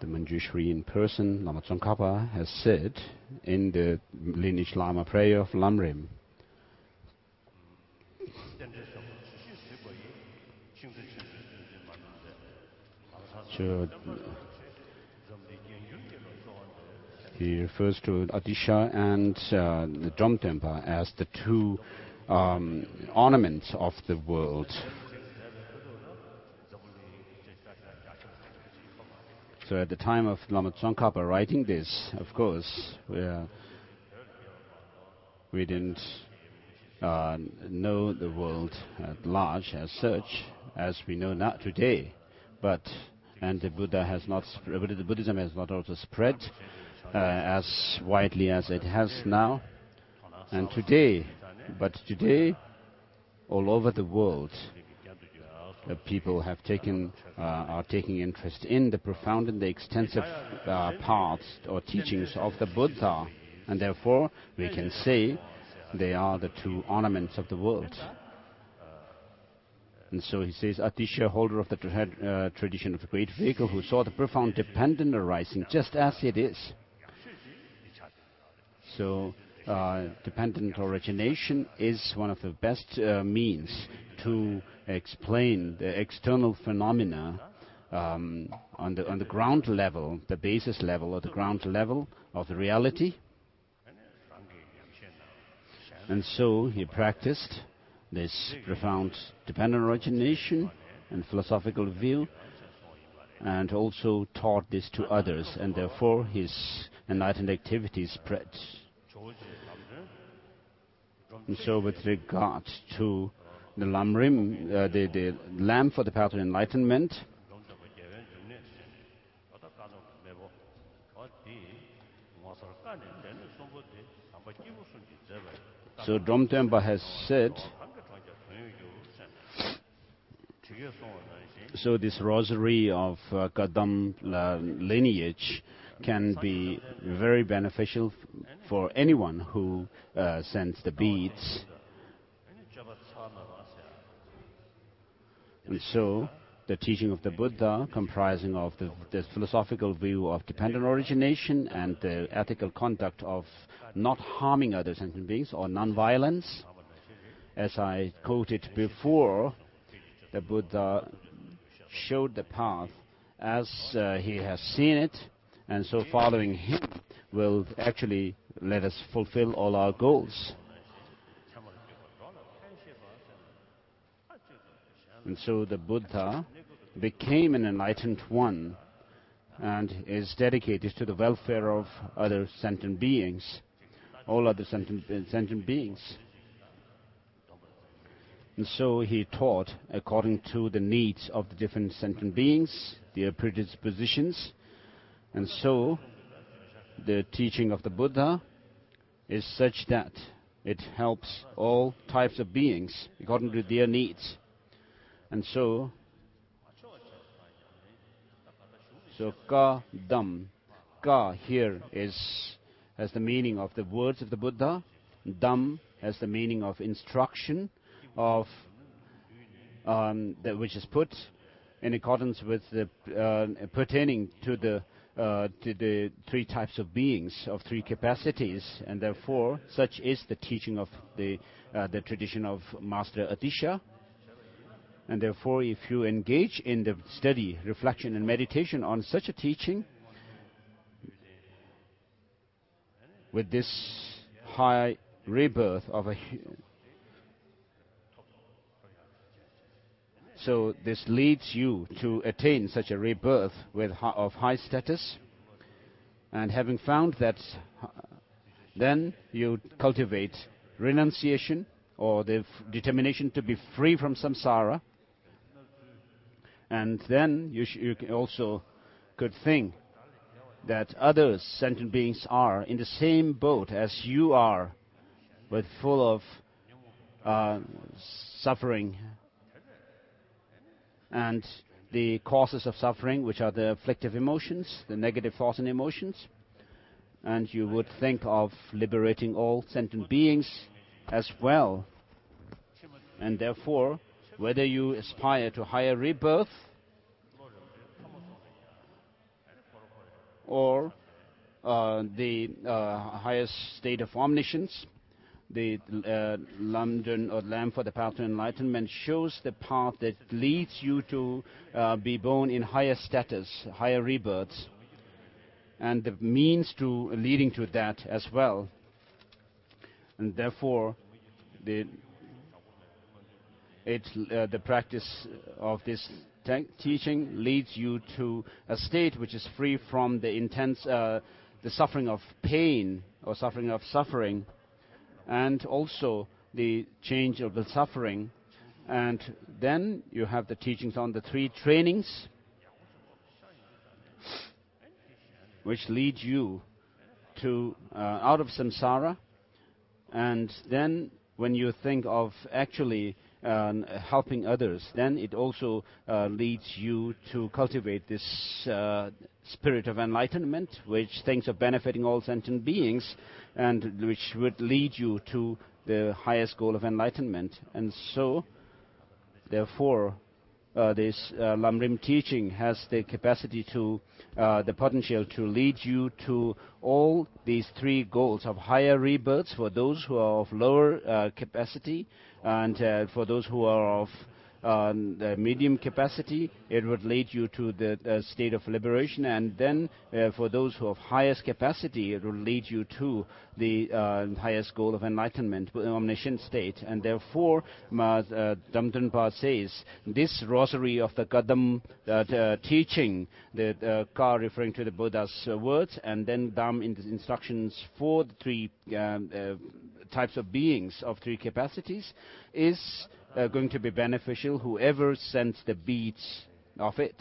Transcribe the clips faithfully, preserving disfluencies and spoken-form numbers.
the Manjushri in person, Lama Tsongkhapa, has said in the lineage Lama prayer of Lamrim. So, he refers to Adisha and uh, the Dromtempa as the two um, ornaments of the world. So at the time of Lama Tsongkhapa writing this, of course, we, uh, we didn't uh, know the world at large as such as we know now today. But and the Buddha has not, the Buddhism has not also spread uh, as widely as it has now. And today, but today, all over the world, uh, people have taken, uh, are taking interest in the profound and the extensive uh, parts or teachings of the Buddha, and therefore we can say they are the two ornaments of the world. And so he says, Atisha, holder of the tra uh, tradition of the great vehicle, who saw the profound dependent arising just as it is. So, uh, dependent origination is one of the best uh, means to explain the external phenomena um, on the on the ground level, the basis level, or the ground level of the reality. And so he practiced this profound dependent origination and philosophical view, and also taught this to others, and therefore his enlightened activity spread. And so with regard to the Lamrim, uh, the, the lamp for the path of enlightenment, so Dromtempa has said, so this rosary of uh, Kadam uh, lineage can be very beneficial for anyone who uh, sends the beads. And so the teaching of the Buddha, comprising of the, the philosophical view of dependent origination and the ethical conduct of not harming other sentient beings or non-violence, as I quoted before, the Buddha showed the path as uh, he has seen it, and so following him will actually let us fulfill all our goals. And so the Buddha became an enlightened one and is dedicated to the welfare of other sentient beings, all other sentient, sentient beings. And so he taught according to the needs of the different sentient beings, their predispositions. And so the teaching of the Buddha is such that it helps all types of beings according to their needs. And so, so ka dam, ka here is has the meaning of the words of the Buddha, dam has the meaning of instruction, of um, that which is put in accordance with the uh, pertaining to the uh, to the three types of beings of three capacities, and therefore such is the teaching of the uh, the tradition of Master Atisha. And therefore, if you engage in the study, reflection, and meditation on such a teaching, with this high rebirth of a so this leads you to attain such a rebirth with of high status, and having found that, then you cultivate renunciation or the determination to be free from samsara. And then you, sh you also could think that other sentient beings are in the same boat as you are, but full of uh, suffering and the causes of suffering, which are the afflictive emotions, the negative thoughts and emotions. And you would think of liberating all sentient beings as well. And therefore, whether you aspire to higher rebirth or uh, the uh, highest state of omniscience. The uh, London or Lamp for the Path to Enlightenment shows the path that leads you to uh, be born in higher status, higher rebirths, and the means to leading to that as well. And therefore, the it uh, the practice of this te teaching leads you to a state which is free from the intense uh, the suffering of pain or suffering of suffering, and also the change of the suffering. And then you have the teachings on the three trainings which lead you to uh, out of samsara. And then when you think of actually uh, helping others, then it also uh, leads you to cultivate this uh, spirit of enlightenment, which thinks of benefiting all sentient beings, and which would lead you to the highest goal of enlightenment. And so, therefore, uh, this uh, Lamrim teaching has the capacity to, uh, the potential to lead you to all these three goals of higher rebirths for those who are of lower uh, capacity, and uh, for those who are of uh, the medium capacity, it would lead you to the uh, state of liberation. And then uh, for those who have highest capacity, it will lead you to the uh, highest goal of enlightenment, omniscient state. And therefore, uh, Damdran Pa says, this rosary of the Kadam uh, uh, teaching, the uh, Ka referring to the Buddha's uh, words, and then Dam in the instructions for the three um, uh, types of beings of three capacities, is Uh, going to be beneficial whoever sends the beats of it.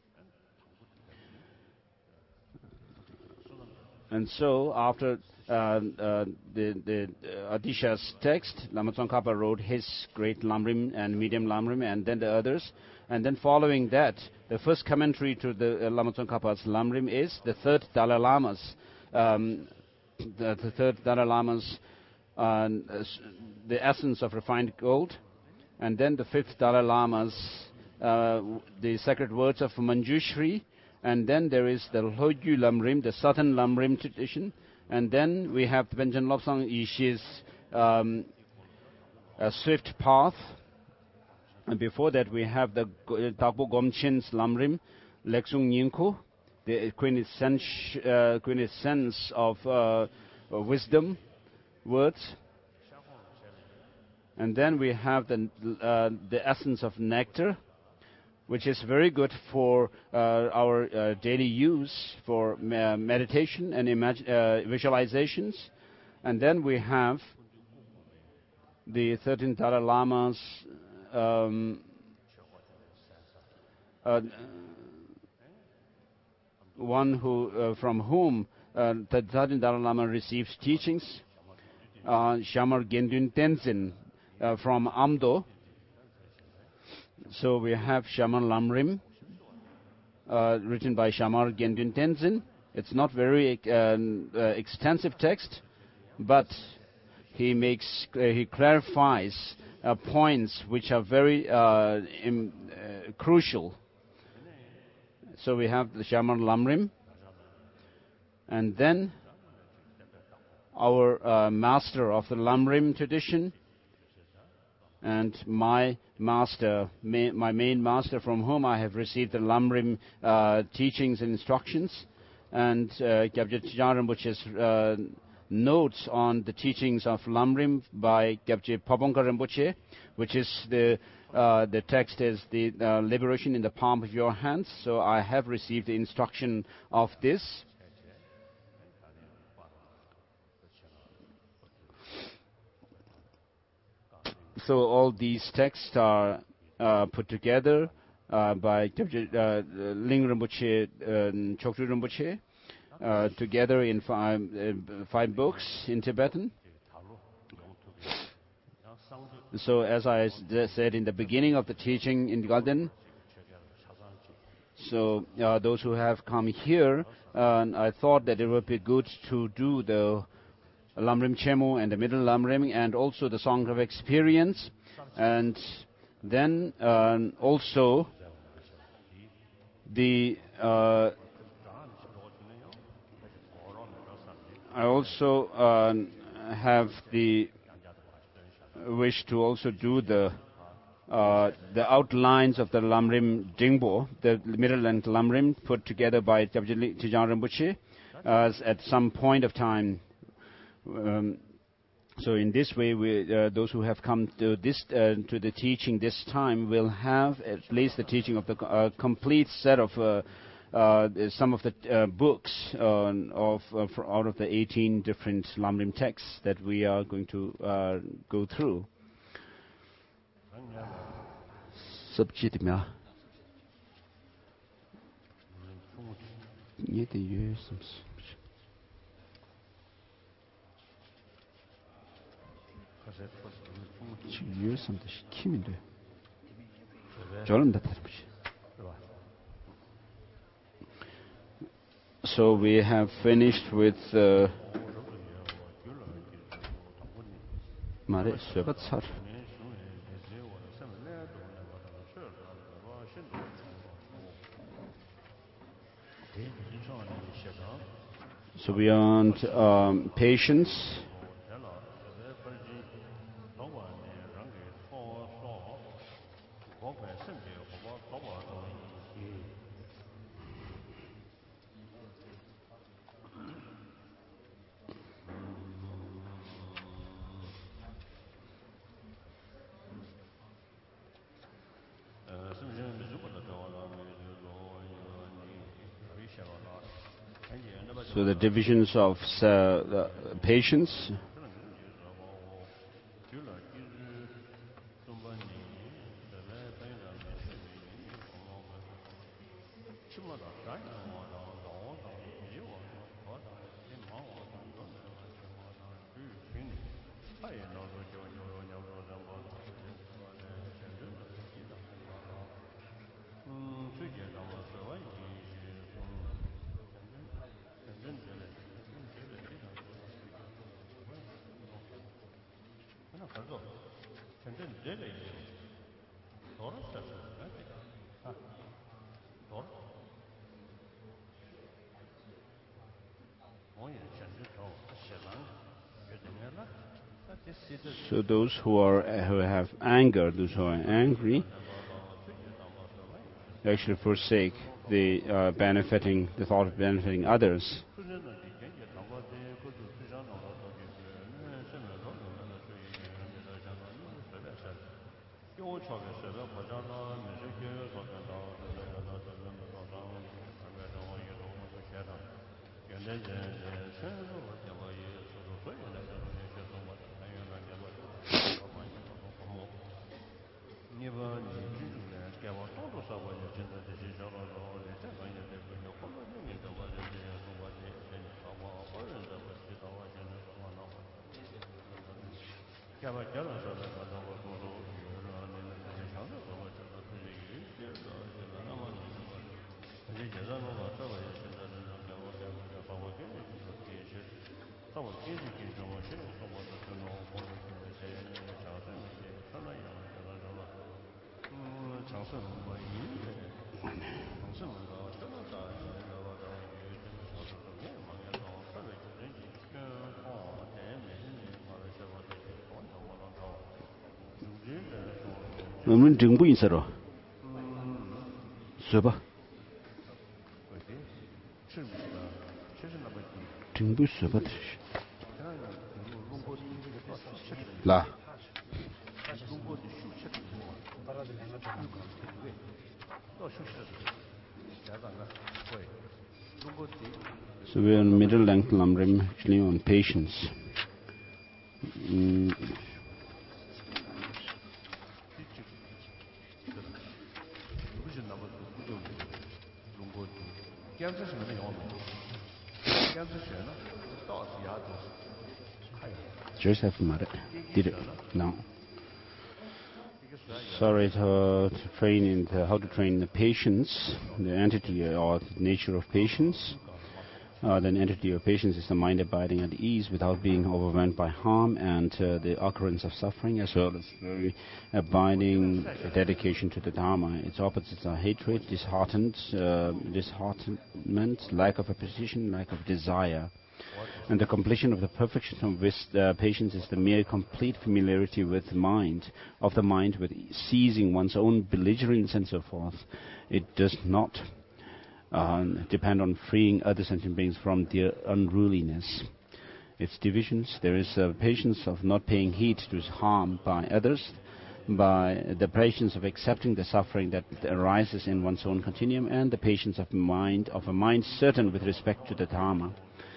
And so after uh, uh, the, the uh, Adisha's text, Lama Tsongkhapa wrote his great Lamrim and medium Lamrim, and then the others. And then following that, the first commentary to the uh, Lama Tsongkhapa's Lamrim is the third Dalai Lama's, um, the, the third Dalai Lama's, uh, the essence of refined gold. And then the fifth Dalai Lama's, uh, the sacred words of Manjushri. And then there is the Lhotyu Lamrim, the southern Lamrim tradition. And then we have Panchen Lobsang Yeshe's um, a swift path. And before that we have the Tagpo Gomchen's Lamrim, Leksung Nyingko, the quintessence, uh, quintessence of uh, wisdom words. And then we have the, uh, the essence of nectar, which is very good for uh, our uh, daily use, for uh, meditation and uh, visualizations. And then we have the thirteen Dalai Lamas, um, uh, one who, uh, from whom uh, the thirteen Dalai Lama receives teachings, uh, Shamar Gendun Tenzin, Uh, from Amdo. So we have Shaman Lamrim, uh, written by Shamar Gendun Tenzin. It's not very uh, uh, extensive text, but he makes uh, he clarifies uh, points which are very uh, im, uh, crucial. So we have the Shaman Lamrim, and then our uh, master of the Lamrim tradition, and my master, ma my main master, from whom I have received the Lamrim uh, teachings and instructions, and Gyabje Tshang Rinpoche's uh, notes on the teachings of Lamrim by Gyabje Pabongka Rinpoche, which is the uh, the text is the uh, liberation in the palm of your hands. So I have received the instruction of this. So all these texts are uh, put together uh, by uh, Ling Rinpoche, uh, Choktrul Rinpoche, uh, together in five, uh, five books in Tibetan. So as I said in the beginning of the teaching in Galden, so uh, those who have come here, uh, I thought that it would be good to do the Lamrim Chemo and the Middle Lamrim, and also the Song of Experience, and then uh, also the uh, I also uh, have the wish to also do the uh, the outlines of the Lamrim Jingbo, the middle and Lamrim put together by Trijang Rinpoche uh, at some point of time. Um, so in this way, we, uh, those who have come to this uh, to the teaching this time will have at least the teaching of the uh, complete set of uh, uh, some of the uh, books uh, of uh, out of the eighteen different Lamrim texts that we are going to uh, go through. Subject me. So we have finished with uh, so beyond um, patience. So the divisions of uh, uh, patience. So those who are who have anger, those who are angry, actually forsake the uh, benefiting, the thought of benefiting others. Lamrim Jingbo insaro. Soba. Jingbo soba. La. So we are on middle length Lamrim, actually on patience. Mm. Joseph Marat did it. No. Sorry to, to train in the, how to train the patience, the entity or the nature of patience. Uh, the entity of patience is the mind abiding at ease without being overwhelmed by harm and uh, the occurrence of suffering, as well as very abiding dedication to the Dharma. Its opposites are hatred, disheartened, uh, disheartenment, lack of appreciation, lack of desire. And the completion of the perfection of this uh, patience is the mere complete familiarity with the mind, of the mind with ceasing one's own belligerence and so forth. It does not uh, depend on freeing other sentient beings from their unruliness. Its divisions, there is a patience of not paying heed to harm by others, by the patience of accepting the suffering that arises in one's own continuum, and the patience of mind of a mind certain with respect to the Dharma.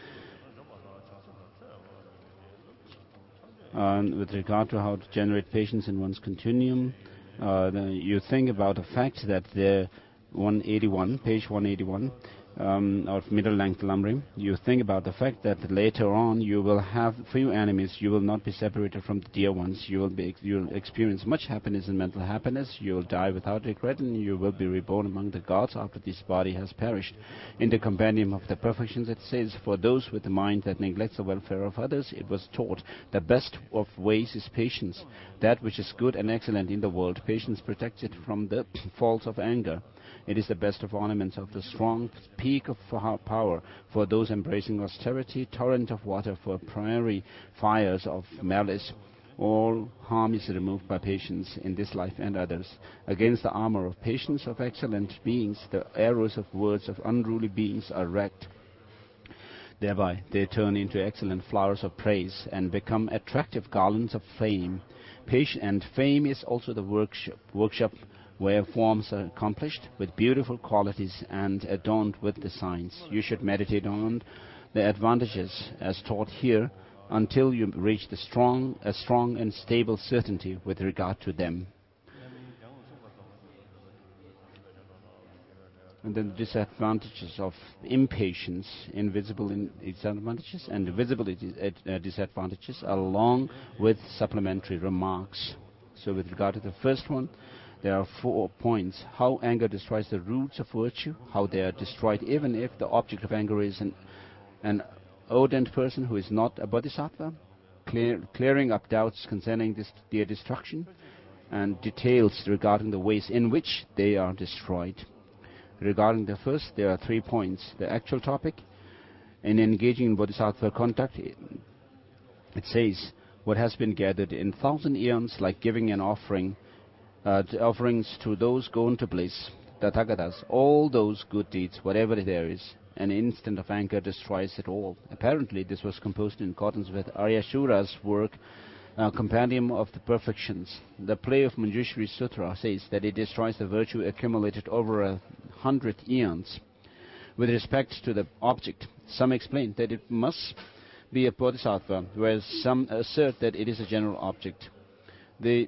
And with regard to how to generate patience in one's continuum, uh, the, you think about the fact that the one eighty-one, page one eighty-one, Um, of middle length Lamrim, you think about the fact that later on you will have few enemies, you will not be separated from the dear ones, you will be, you'll experience much happiness and mental happiness, you will die without regret, and you will be reborn among the gods after this body has perished. In the Compendium of the Perfections it says, for those with a mind that neglects the welfare of others, it was taught, the best of ways is patience. That which is good and excellent in the world, patience protects it from the faults of anger. It is the best of ornaments of the strong peak of power for those embracing austerity, torrent of water for prairie fires of malice. All harm is removed by patience in this life and others. Against the armor of patience of excellent beings, the arrows of words of unruly beings are wrecked. Thereby they turn into excellent flowers of praise and become attractive garlands of flame. Patience and fame is also the workshop, workshop where forms are accomplished with beautiful qualities and adorned with the signs. You should meditate on the advantages as taught here until you reach the strong, a strong and stable certainty with regard to them. And then the disadvantages of impatience, invisible in its advantages and visible its uh, disadvantages, along with supplementary remarks. So with regard to the first one, there are four points. How anger destroys the roots of virtue, how they are destroyed even if the object of anger is an, an ardent person who is not a bodhisattva, clear, clearing up doubts concerning this, their destruction, and details regarding the ways in which they are destroyed. Regarding the first, there are three points. The actual topic, in engaging in bodhisattva conduct, it, it says, what has been gathered in thousand eons, like giving an offering, Uh, to offerings to those gone to bliss, the Tathagatas, all those good deeds, whatever there is, an instant of anger destroys it all. Apparently, this was composed in accordance with Aryashura's work, uh, Compendium of the Perfections. The play of Manjushri Sutra says that it destroys the virtue accumulated over a hundred eons. With respect to the object, some explain that it must be a bodhisattva, whereas some assert that it is a general object. The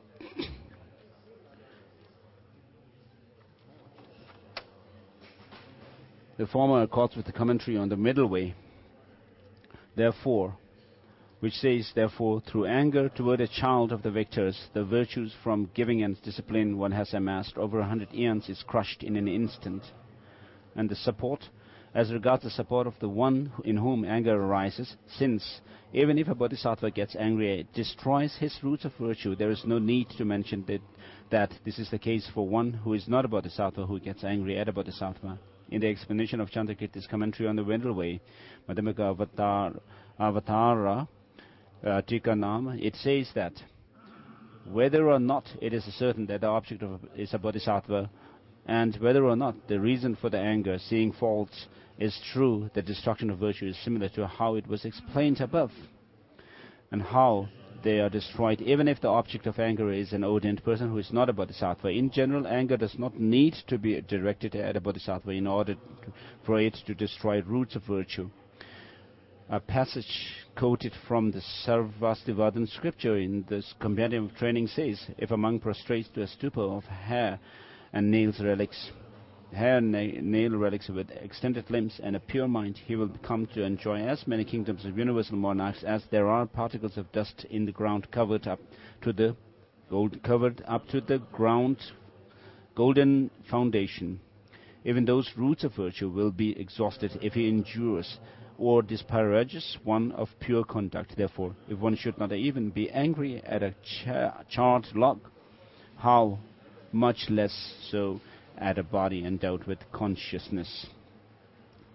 The former accords with the commentary on the middle way, therefore, which says, therefore, through anger toward a child of the victors, the virtues from giving and discipline one has amassed over a hundred eons is crushed in an instant. And the support, as regards the support of the one in whom anger arises, since, even if a bodhisattva gets angry, it destroys his roots of virtue, there is no need to mention that, that this is the case for one who is not a bodhisattva who gets angry at a bodhisattva. In the explanation of Chandrakirti's commentary on the middle way, Madhyamaka Avatar, Avatara uh, Tikanam, it says that whether or not it is certain that the object of is a bodhisattva, and whether or not the reason for the anger, seeing faults, is true, the destruction of virtue is similar to how it was explained above, and how they are destroyed, even if the object of anger is an ardent person who is not a bodhisattva. In general, anger does not need to be directed at a bodhisattva in order to, for it to destroy roots of virtue. A passage quoted from the Sarvastivadin scripture in this Compendium of Training says, if a monk prostrates to a stupor of hair and nails relics, hair and na- nail relics with extended limbs and a pure mind, he will come to enjoy as many kingdoms of universal monarchs as there are particles of dust in the ground covered up to the gold covered up to the ground golden foundation. Even those roots of virtue will be exhausted if he endures or disparages one of pure conduct. Therefore, if one should not even be angry at a cha- charred log, how much less so at a body endowed with consciousness.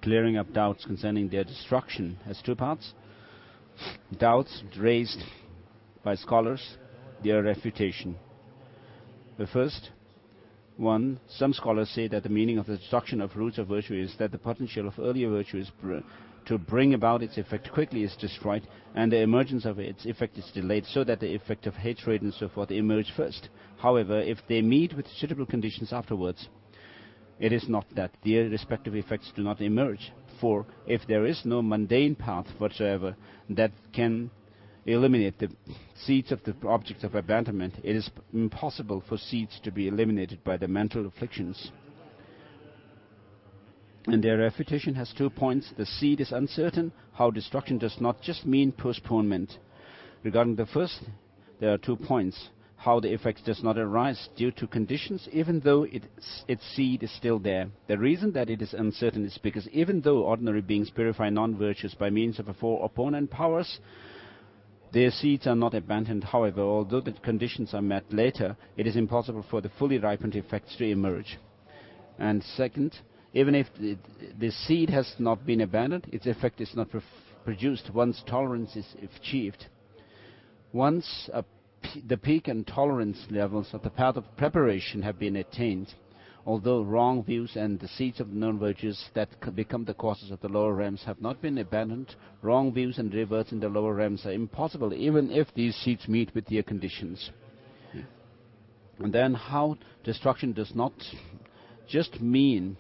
clearing up doubts concerning their destruction has two parts. Doubts raised by scholars, their refutation. The first one, some scholars say that the meaning of the destruction of roots of virtue is that the potential of earlier virtue is br- to bring about its effect quickly is destroyed, and the emergence of its effect is delayed, so that the effect of hatred and so forth emerge first. However, if they meet with suitable conditions afterwards, it is not that their respective effects do not emerge. For if there is no mundane path whatsoever that can eliminate the seeds of the objects of abandonment, it is impossible for seeds to be eliminated by the mental afflictions. And their refutation has two points. The seed is uncertain, how destruction does not just mean postponement. Regarding the first, there are two points. How the effect does not arise due to conditions, even though it, its seed is still there. The reason that it is uncertain is because even though ordinary beings purify non-virtues by means of the four opponent powers, their seeds are not abandoned. However, although the conditions are met later, it is impossible for the fully ripened effects to emerge. And second, even if the, the seed has not been abandoned, its effect is not pr- produced once tolerance is achieved. Once a p- the peak and tolerance levels of the path of preparation have been attained, although wrong views and the seeds of the known virtues that c- become the causes of the lower realms have not been abandoned, wrong views and reverts in the lower realms are impossible, even if these seeds meet with their conditions. Yeah. And then how destruction does not just mean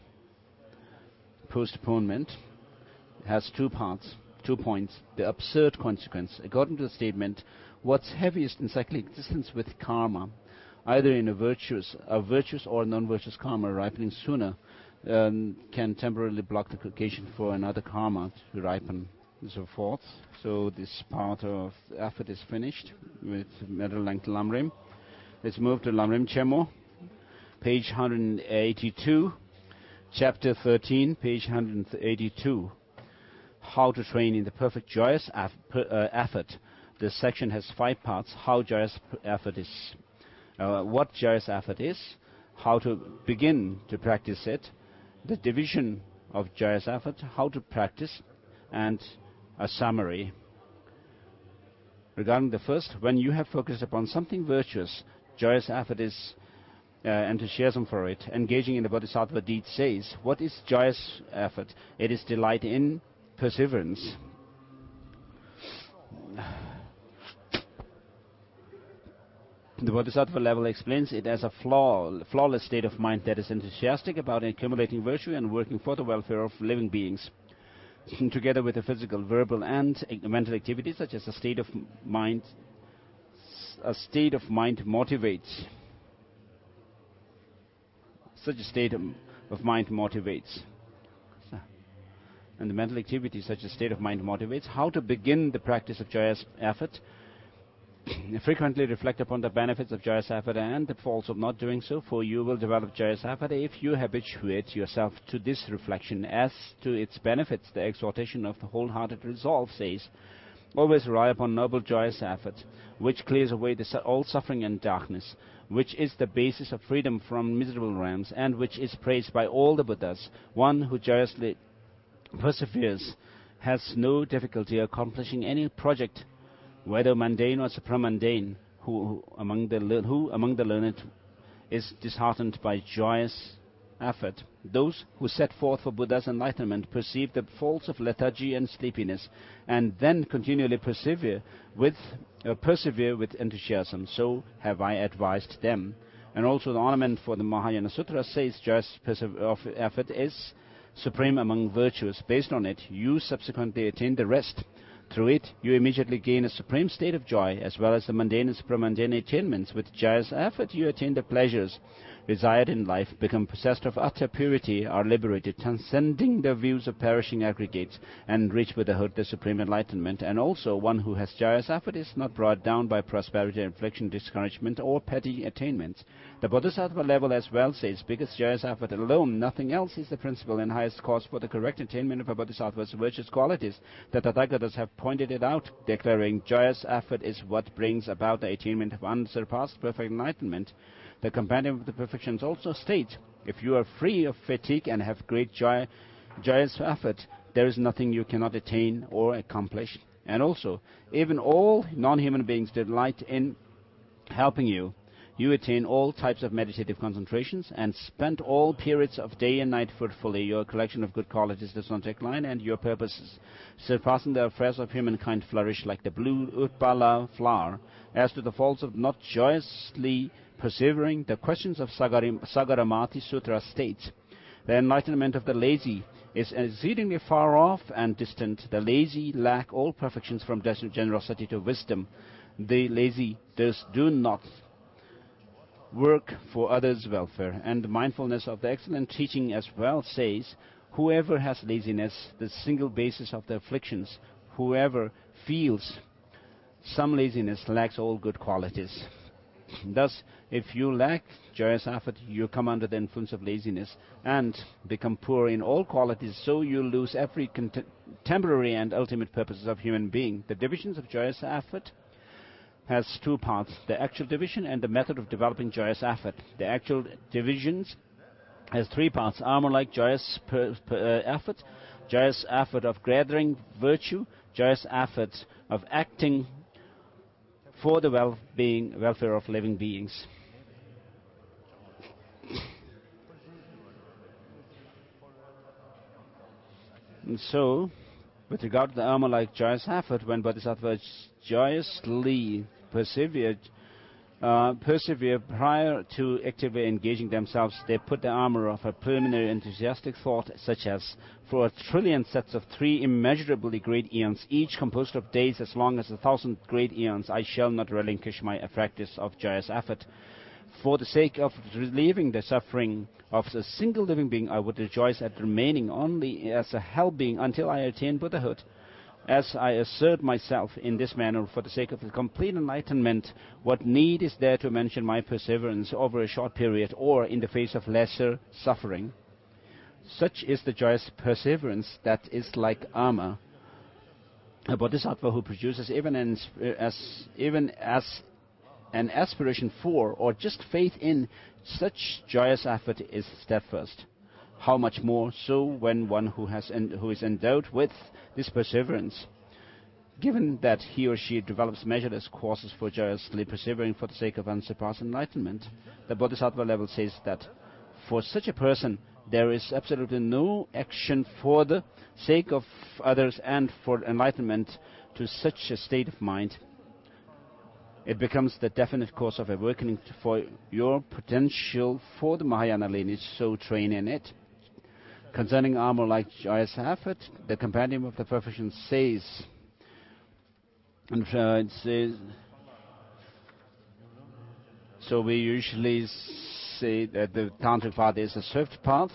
postponement has two parts, two points. The absurd consequence. According to the statement, what's heaviest in cyclic existence with karma, either in a virtuous, a virtuous or non-virtuous karma ripening sooner, um, can temporarily block the occasion for another karma to ripen, and so forth. So this part of the effort is finished with middle length Lamrim. Let's move to Lamrim Chemo, page one hundred eighty-two. Chapter thirteen, page one hundred eighty-two, how to train in the perfect joyous aff- per, uh, effort. This section has five parts. How joyous effort is, uh, what joyous effort is, how to begin to practice it, the division of joyous effort, how to practice, and a summary. Regarding the first, when you have focused upon something virtuous, joyous effort is Uh, enthusiasm for it. Engaging in the bodhisattva deed says, what is joyous effort? It is delight in perseverance. The bodhisattva level explains it as a flaw, flawless state of mind that is enthusiastic about accumulating virtue and working for the welfare of living beings. Together with the physical, verbal, and mental activities, such as a state of mind, a state of mind motivates. Such a state of, of mind motivates. And the mental activity, such a state of mind motivates. How to begin the practice of joyous effort. Frequently reflect upon the benefits of joyous effort and the faults of not doing so, for you will develop joyous effort if you habituate yourself to this reflection. As to its benefits, the exhortation of the wholehearted resolve says, always rely upon noble joyous effort, which clears away the su- all suffering and darkness, which is the basis of freedom from miserable realms, and which is praised by all the Buddhas. One who joyously perseveres has no difficulty accomplishing any project, whether mundane or supramundane. Who, who among the lear- who among the learned is disheartened by joyous effort? Those who set forth for Buddha's enlightenment perceive the faults of lethargy and sleepiness, and then continually persevere with uh, persevere with enthusiasm. So have I advised them. And also the ornament for the Mahayana Sutra says joyous persever- of effort is supreme among virtues. Based on it, you subsequently attain the rest. Through it, you immediately gain a supreme state of joy, as well as the mundane and supramundane attainments. With joyous effort, you attain the pleasures desired in life, become possessed of utter purity, are liberated, transcending the views of perishing aggregates, and reach with the hood the supreme enlightenment. And also, one who has joyous effort is not brought down by prosperity, affliction, discouragement, or petty attainments. The Bodhisattva level as well says, because joyous effort alone, nothing else, is the principal and highest cause for the correct attainment of a Bodhisattva's virtuous qualities. The Tathagatas have pointed it out, declaring joyous effort is what brings about the attainment of unsurpassed perfect enlightenment. The Compendium of the Perfections also states, if you are free of fatigue and have great joy joyous effort, there is nothing you cannot attain or accomplish. And also, even all non-human beings delight in helping you. You attain all types of meditative concentrations and spend all periods of day and night fruitfully. Your collection of good qualities does not decline, and your purposes, surpassing the affairs of humankind, flourish like the blue Utpala flower. As to the faults of not joyously persevering, the questions of Sagari, Sagaramati Sutra states, the enlightenment of the lazy is exceedingly far off and distant. The lazy lack all perfections from generosity to wisdom. The lazy does do not work for others' welfare. And the mindfulness of the excellent teaching as well says, whoever has laziness, the single basis of the afflictions, whoever feels some laziness lacks all good qualities. Thus, if you lack joyous effort, you come under the influence of laziness and become poor in all qualities, so you lose every cont- temporary and ultimate purposes of human being. The divisions of joyous effort has two parts, the actual division and the method of developing joyous effort. The actual divisions has three parts, armor-like joyous per, per, uh, effort, joyous effort of gathering virtue, joyous effort of acting for the well-being, welfare of living beings. And so, with regard to the armor-like joyous effort, when bodhisattvas joyously persevered, uh, persevere prior to actively engaging themselves, they put the armor of a preliminary enthusiastic thought, such as, for a trillion sets of three immeasurably great eons, each composed of days as long as a thousand great eons, I shall not relinquish my practice of joyous effort. For the sake of relieving the suffering of a single living being, I would rejoice at remaining only as a hell being until I attain Buddhahood. As I assert myself in this manner for the sake of the complete enlightenment, what need is there to mention my perseverance over a short period or in the face of lesser suffering? Such is the joyous perseverance that is like armor. A bodhisattva who produces even an, as, even as an aspiration for or just faith in such joyous effort is steadfast. How much more so when one who has en- who is endowed with this perseverance, given that he or she develops measureless causes for joyously persevering for the sake of unsurpassed enlightenment. The bodhisattva level says that for such a person there is absolutely no action for the sake of others and for enlightenment to such a state of mind. It becomes the definite cause of awakening for your potential for the Mahayana lineage, so train in it. Concerning armor like joyous effort, the Compendium of the Perfection says, and uh, it says, so we usually say that the tantric path is a swift path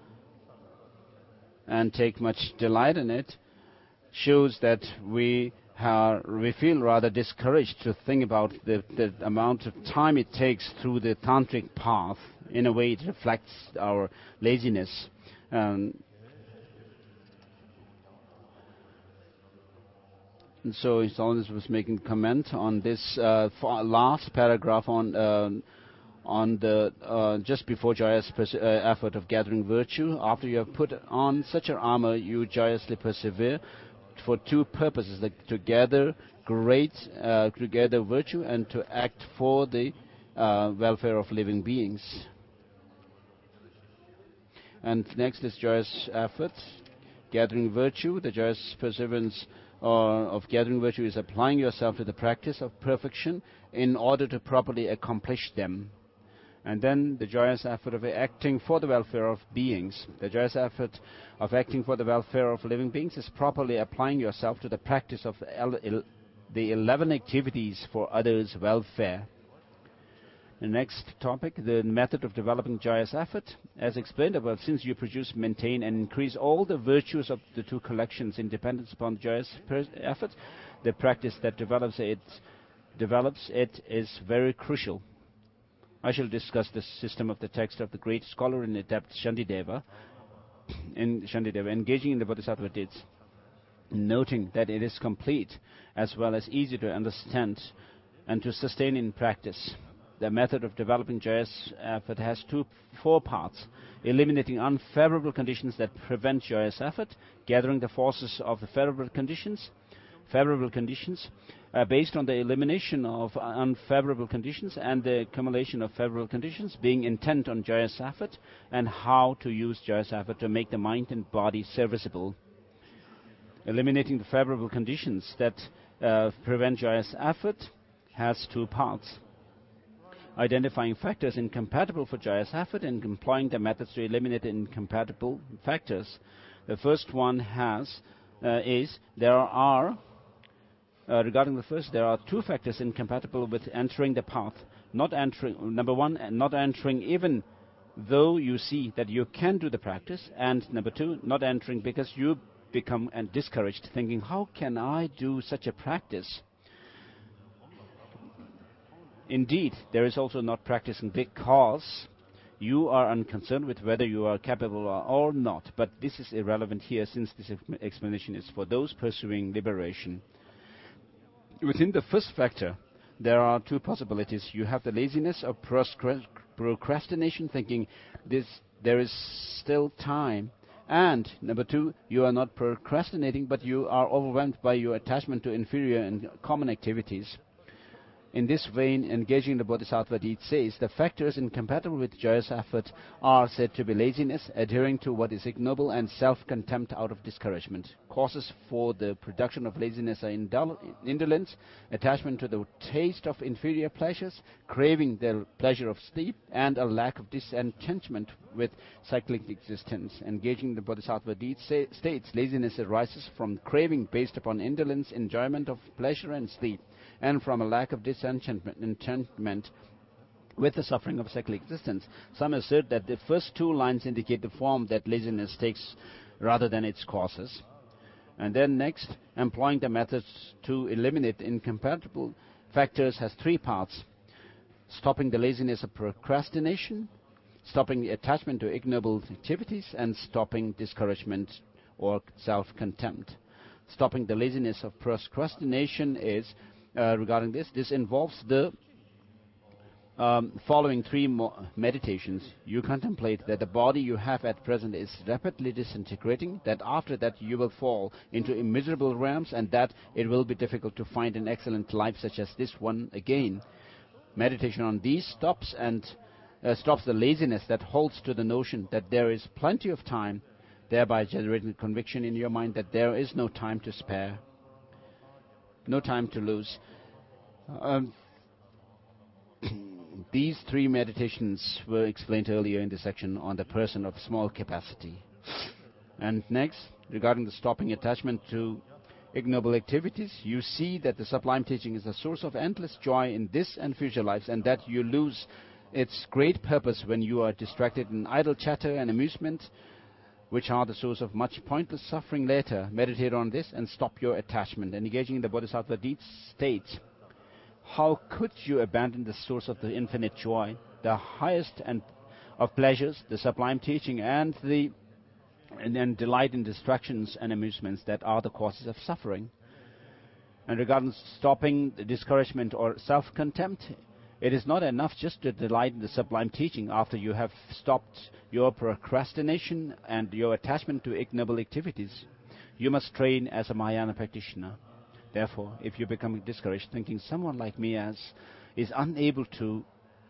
and take much delight in it, shows that we are, we feel rather discouraged to think about the, the amount of time it takes through the tantric path. In a way, it reflects our laziness. Um, and so His Holiness was making comment on this uh, last paragraph on uh, on the uh, just before joyous pers- uh, effort of gathering virtue. After you have put on such an armor, you joyously persevere for two purposes: like to gather great, uh, to gather virtue, and to act for the uh, welfare of living beings. And next is joyous effort, gathering virtue. The joyous perseverance uh, of gathering virtue is applying yourself to the practice of perfection in order to properly accomplish them. And then the joyous effort of acting for the welfare of beings. The joyous effort of acting for the welfare of living beings is properly applying yourself to the practice of el- el- the eleven activities for others' welfare. The next topic, the method of developing joyous effort. As explained above, since you produce, maintain, and increase all the virtues of the two collections in dependence upon joyous effort, the practice that develops it, develops it is very crucial. I shall discuss the system of the text of the great scholar and adept Shantideva, in Shantideva, engaging in the Bodhisattva deeds, noting that it is complete as well as easy to understand and to sustain in practice. the method of developing joyous effort has two, four parts: eliminating unfavorable conditions that prevent joyous effort, gathering the forces of the favorable conditions, favorable conditions, uh, based on the elimination of unfavorable conditions and the accumulation of favorable conditions, being intent on joyous effort, and how to use joyous effort to make the mind and body serviceable. Eliminating the favorable conditions that uh, prevent joyous effort has two parts: identifying factors incompatible for joyous effort and employing the methods to eliminate the incompatible factors. The first one has uh, is there are uh, regarding the first, there are two factors incompatible with entering the path. Not entering, number one, not entering even though you see that you can do the practice, and number two, not entering because you become and discouraged, thinking, how can I do such a practice? Indeed, there is also not practicing because you are unconcerned with whether you are capable or not. But this is irrelevant here, since this explanation is for those pursuing liberation. Within the first factor, there are two possibilities. You have the laziness of procrastination, thinking this there is still time. And number two, you are not procrastinating, but you are overwhelmed by your attachment to inferior and common activities. In this vein, engaging the Bodhisattva deed says the factors incompatible with joyous effort are said to be laziness, adhering to what is ignoble, and self-contempt out of discouragement. Causes for the production of laziness are indol- indolence, attachment to the taste of inferior pleasures, craving the pleasure of sleep, and a lack of disenchantment with cyclic existence. Engaging the Bodhisattva deed say, states laziness arises from craving based upon indolence, enjoyment of pleasure and sleep, and from a lack of disenchantment enchantment with the suffering of cyclic existence. Some assert that the first two lines indicate the form that laziness takes rather than its causes. And then next, employing the methods to eliminate incompatible factors has three parts: stopping the laziness of procrastination, stopping the attachment to ignoble activities, and stopping discouragement or self-contempt. Stopping the laziness of procrastination is Uh, regarding this, this involves the um, following three mo- meditations. You contemplate that the body you have at present is rapidly disintegrating, that after that you will fall into immeasurable realms, and that it will be difficult to find an excellent life such as this one again. Meditation on these stops and uh, stops the laziness that holds to the notion that there is plenty of time, thereby generating conviction in your mind that there is no time to spare, no time to lose. Um, these three meditations were explained earlier in the section on the person of small capacity. And next, regarding the stopping attachment to ignoble activities, you see that the sublime teaching is a source of endless joy in this and future lives, and that you lose its great purpose when you are distracted in idle chatter and amusement, which are the source of much pointless suffering later. Meditate on this and stop your attachment. And engaging in the Bodhisattva deed states, how could you abandon the source of the infinite joy, the highest and of pleasures, the sublime teaching, and the and then delight in distractions and amusements that are the causes of suffering? And regarding stopping the discouragement or self-contempt, it is not enough just to delight in the sublime teaching after you have stopped your procrastination and your attachment to ignoble activities. You must train as a Mahayana practitioner. Therefore, if you become discouraged, thinking someone like me as is unable to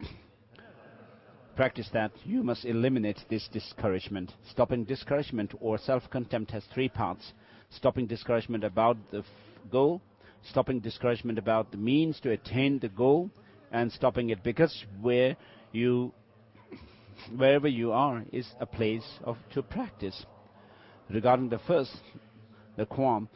practice that, you must eliminate this discouragement. Stopping discouragement or self-contempt has three parts: stopping discouragement about the f- goal, stopping discouragement about the means to attain the goal, and stopping it because where you, wherever you are is a place of to practice. Regarding the first, the qualm,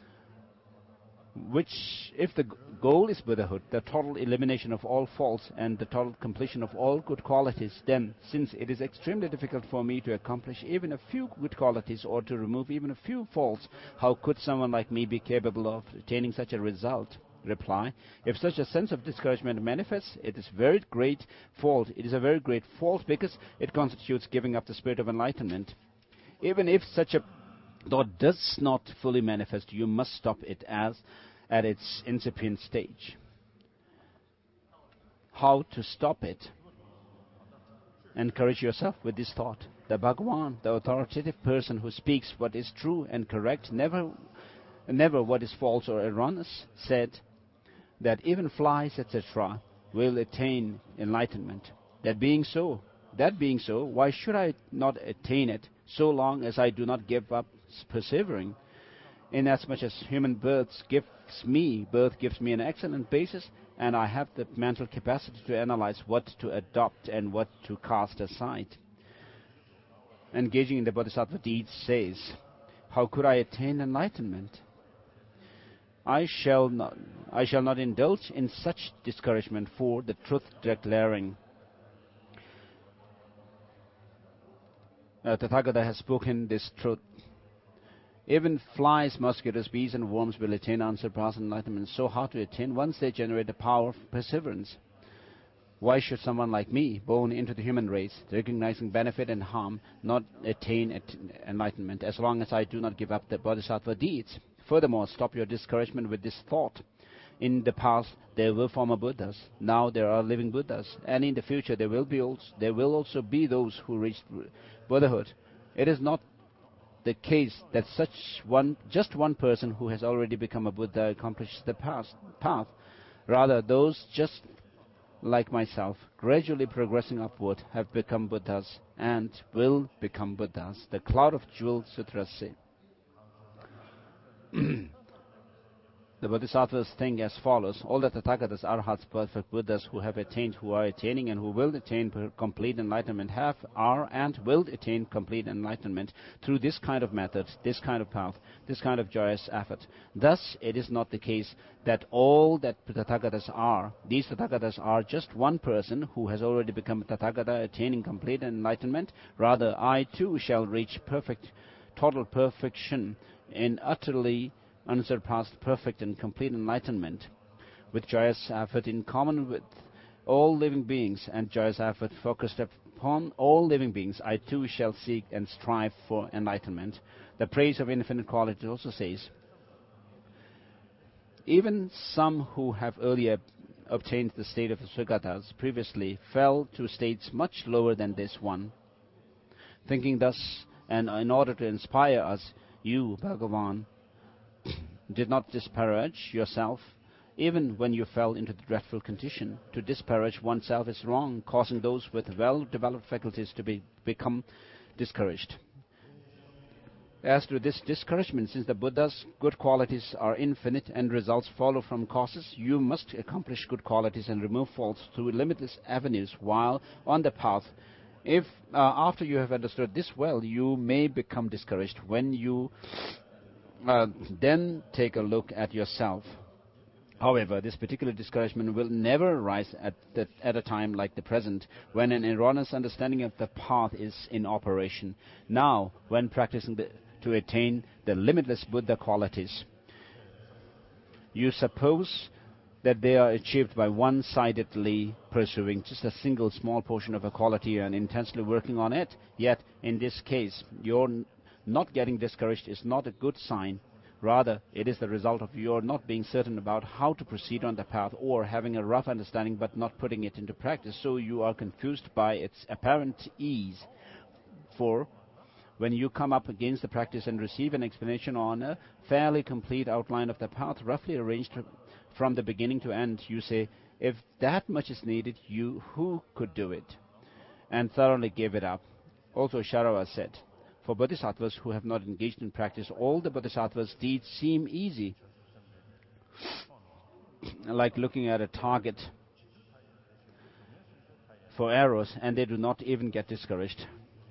which, if the g- goal is Buddhahood, the total elimination of all faults and the total completion of all good qualities, then, since it is extremely difficult for me to accomplish even a few good qualities or to remove even a few faults, how could someone like me be capable of attaining such a result? Reply: if such a sense of discouragement manifests, it is very great fault. It is a very great fault because it constitutes giving up the spirit of enlightenment. Even if such a thought does not fully manifest, you must stop it as at its incipient stage. how to stop it. Encourage yourself with this thought. The Bhagavan, the authoritative person who speaks what is true and correct, never, never what is false or erroneous, said that even flies, et cetera, will attain enlightenment. That being so, that being so, why should I not attain it so long as I do not give up persevering? Inasmuch as human birth gives me, birth gives me an excellent basis, and I have the mental capacity to analyze what to adopt and what to cast aside. Engaging in the Bodhisattva deeds says, how could I attain enlightenment? I shall not, I shall not indulge in such discouragement for the truth declaring. Uh, Tathagata has spoken this truth. Even flies, mosquitoes, bees, and worms will attain unsurpassed enlightenment. So hard to attain once they generate the power of perseverance. Why should someone like me, born into the human race, recognizing benefit and harm, not attain at enlightenment as long as I do not give up the bodhisattva deeds? Furthermore, stop your discouragement with this thought. In the past, there were former Buddhas. Now there are living Buddhas. And in the future, there will be also, there will also be those who reach Buddhahood. It is not the case that such one, just one person who has already become a Buddha accomplishes the past, path. Rather, those just like myself, gradually progressing upward, have become Buddhas and will become Buddhas. The Cloud of Jewel Sutras say. The Bodhisattvas think as follows. All the Tathagatas, Arhats, perfect Buddhas who have attained, who are attaining, and who will attain complete enlightenment have, are, and will attain complete enlightenment through this kind of method, this kind of path, this kind of joyous effort. Thus, it is not the case that all that Tathagatas are, these Tathagatas are just one person who has already become Tathagata, attaining complete enlightenment. Rather, I too shall reach perfect, total perfection in utterly unsurpassed, perfect and complete enlightenment, with joyous effort in common with all living beings, and joyous effort focused upon all living beings, I too shall seek and strive for enlightenment. The praise of infinite quality also says, even some who have earlier obtained the state of the Sugatas previously fell to states much lower than this one. Thinking thus, and in order to inspire us, you, Bhagavan, did not disparage yourself, even when you fell into the dreadful condition. To disparage oneself is wrong, causing those with well-developed faculties to be, become discouraged. As to this discouragement, since the Buddha's good qualities are infinite and results follow from causes, you must accomplish good qualities and remove faults through limitless avenues while on the path. If, uh, after you have understood this well, you may become discouraged, when you Uh, then take a look at yourself. However, this particular discouragement will never arise at, the, at a time like the present, when an erroneous understanding of the path is in operation. Now, when practicing the, to attain the limitless Buddha qualities, you suppose that they are achieved by one-sidedly pursuing just a single small portion of a quality and intensely working on it. Yet, in this case, your not getting discouraged is not a good sign. Rather, it is the result of your not being certain about how to proceed on the path, or having a rough understanding but not putting it into practice, so you are confused by its apparent ease. For when you come up against the practice and receive an explanation on a fairly complete outline of the path, roughly arranged from the beginning to end, you say, if that much is needed, you who could do it? And thoroughly give it up. Also, Sharava said, for bodhisattvas who have not engaged in practice, all the bodhisattvas' deeds seem easy, like looking at a target for arrows, and they do not even get discouraged.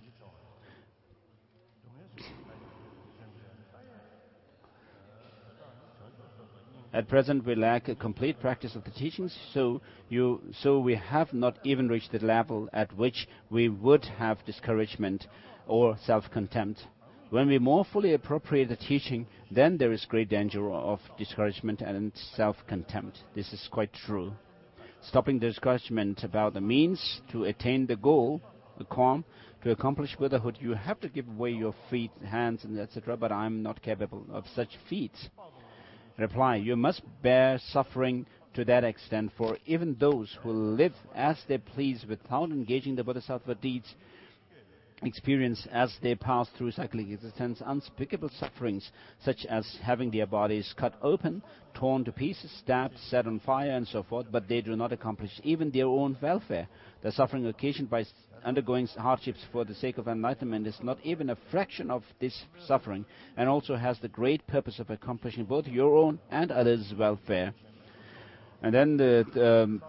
At present, we lack a complete practice of the teachings, so you, so we have not even reached the level at which we would have discouragement or self-contempt. When we more fully appropriate the teaching, then there is great danger of discouragement and self-contempt. This is quite true. Stopping the discouragement about the means to attain the goal, the calm, to accomplish Buddhahood, you have to give away your feet, hands, and et cetera, but I am not capable of such feats. Reply, you must bear suffering to that extent, for even those who live as they please without engaging the bodhisattva deeds experience as they pass through cyclic existence unspeakable sufferings, such as having their bodies cut open, torn to pieces, stabbed, set on fire, and so forth, but they do not accomplish even their own welfare. The suffering occasioned by undergoing hardships for the sake of enlightenment is not even a fraction of this suffering, and also has the great purpose of accomplishing both your own and others' welfare. And then the um,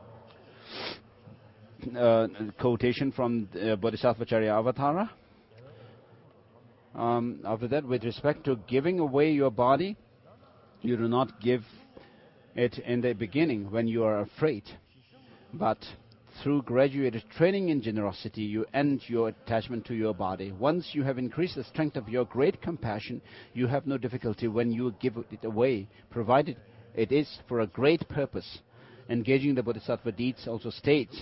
uh, quotation from uh, Bodhisattvacharya Avatara. Um, after that, with respect to giving away your body, you do not give it in the beginning when you are afraid, but through graduated training in generosity, you end your attachment to your body. Once you have increased the strength of your great compassion, you have no difficulty when you give it away, provided it is for a great purpose. Engaging the Bodhisattva deeds also states,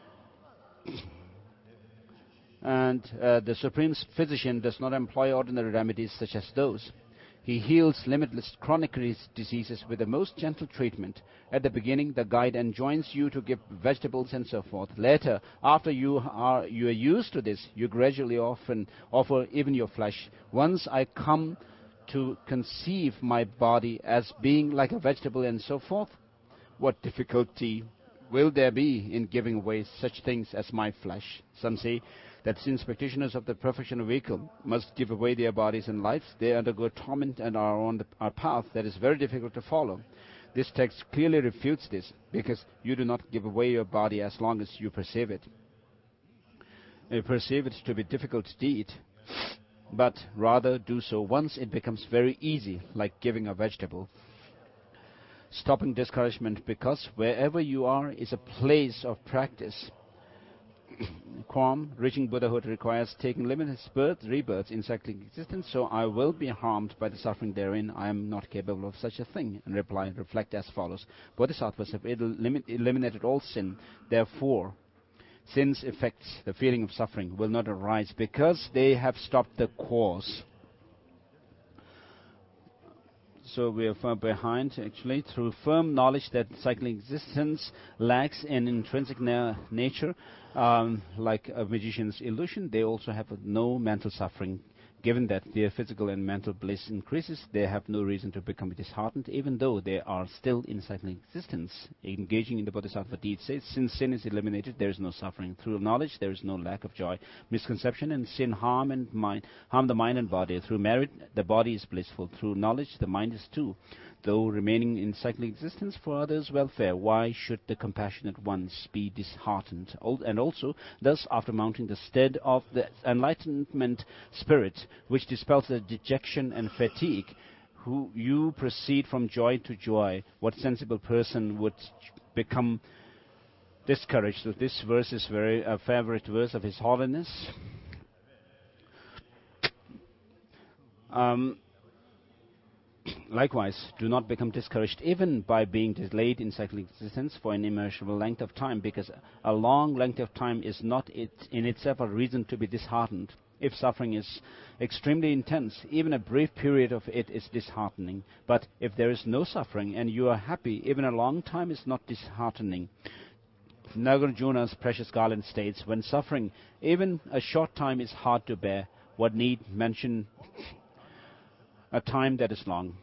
and uh, the Supreme Physician does not employ ordinary remedies such as those. He heals limitless chronic diseases with the most gentle treatment. At the beginning, the guide enjoins you to give vegetables and so forth. Later, after you are you are used to this, you gradually often offer even your flesh. Once I come to conceive my body as being like a vegetable and so forth, what difficulty will there be in giving away such things as my flesh? Some say that since practitioners of the perfection of vehicle must give away their bodies and lives, they undergo torment and are on the, a path that is very difficult to follow. This text clearly refutes this, because you do not give away your body as long as you perceive it. You perceive it to be a difficult deed, but rather do so once it becomes very easy, like giving a vegetable. Stopping discouragement, because wherever you are is a place of practice. Quam, reaching Buddhahood requires taking limitless births, rebirths in cyclic existence, so I will be harmed by the suffering therein. I am not capable of such a thing. And reply, reflect as follows. Bodhisattvas have elim- eliminated all sin. Therefore, sin's effects, the feeling of suffering, will not arise, because they have stopped the cause. So we are far behind, actually. Through firm knowledge that cyclic existence lacks in intrinsic na- nature, um, like a magician's illusion, they also have no mental suffering. Given that their physical and mental bliss increases, they have no reason to become disheartened, even though they are still in cyclic existence. Engaging in the Bodhisattva deeds says, since sin is eliminated, there is no suffering. Through knowledge, there is no lack of joy. Misconception and sin harm and mind, harm the mind and body. Through merit, the body is blissful. Through knowledge, the mind is too. Though remaining in cyclic existence for others' welfare, why should the compassionate ones be disheartened? And also, thus, after mounting the stead of the enlightenment spirit, which dispels the dejection and fatigue, who you proceed from joy to joy, what sensible person would become discouraged? So this verse is very a favorite verse of His Holiness. Um, Likewise, do not become discouraged even by being delayed in cyclic existence for an immeasurable length of time, because a long length of time is not it in itself a reason to be disheartened. If suffering is extremely intense, even a brief period of it is disheartening. But if there is no suffering and you are happy, even a long time is not disheartening. Nagarjuna's precious garland states, when suffering, even a short time, is hard to bear, what need mention a time that is long?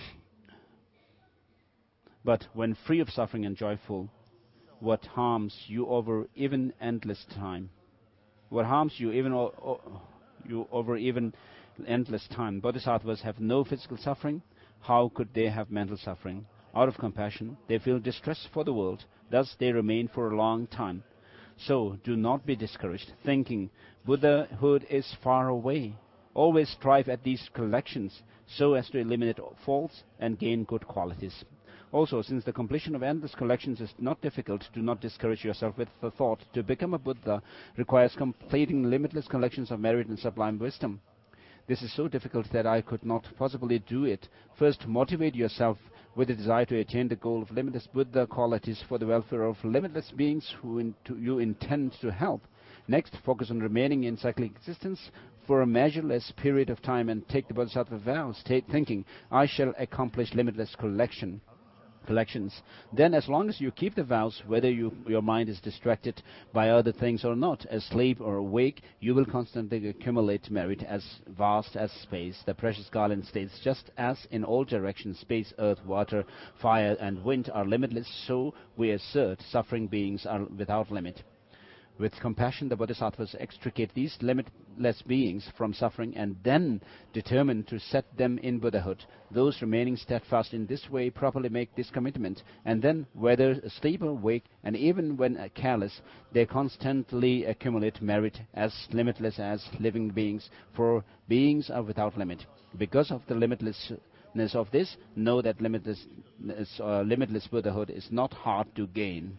But when free of suffering and joyful, what harms you over even endless time? What harms you even o- o- you over even endless time? Bodhisattvas have no physical suffering. How could they have mental suffering? Out of compassion, they feel distress for the world. Thus, they remain for a long time. So, do not be discouraged, thinking Buddhahood is far away. Always strive at these collections so as to eliminate faults and gain good qualities. Also, since the completion of endless collections is not difficult, do not discourage yourself with the thought. To become a Buddha requires completing limitless collections of merit and sublime wisdom. This is so difficult that I could not possibly do it. First, motivate yourself with a desire to attain the goal of limitless Buddha qualities for the welfare of limitless beings who in you intend to help. Next, focus on remaining in cyclic existence for a measureless period of time and take the Bodhisattva vow, state thinking, I shall accomplish limitless collection. collections. Then, as long as you keep the vows, whether you, your mind is distracted by other things or not, asleep or awake, you will constantly accumulate merit as vast as space. The precious garland states, just as in all directions space, earth, water, fire, and wind are limitless, so we assert suffering beings are without limit. With compassion, the bodhisattvas extricate these limitless beings from suffering and then determine to set them in Buddhahood. Those remaining steadfast in this way properly make this commitment, and then, whether asleep or awake, and even when careless, they constantly accumulate merit as limitless as living beings, for beings are without limit. Because of the limitlessness of this, know that limitless, uh, limitless Buddhahood is not hard to gain.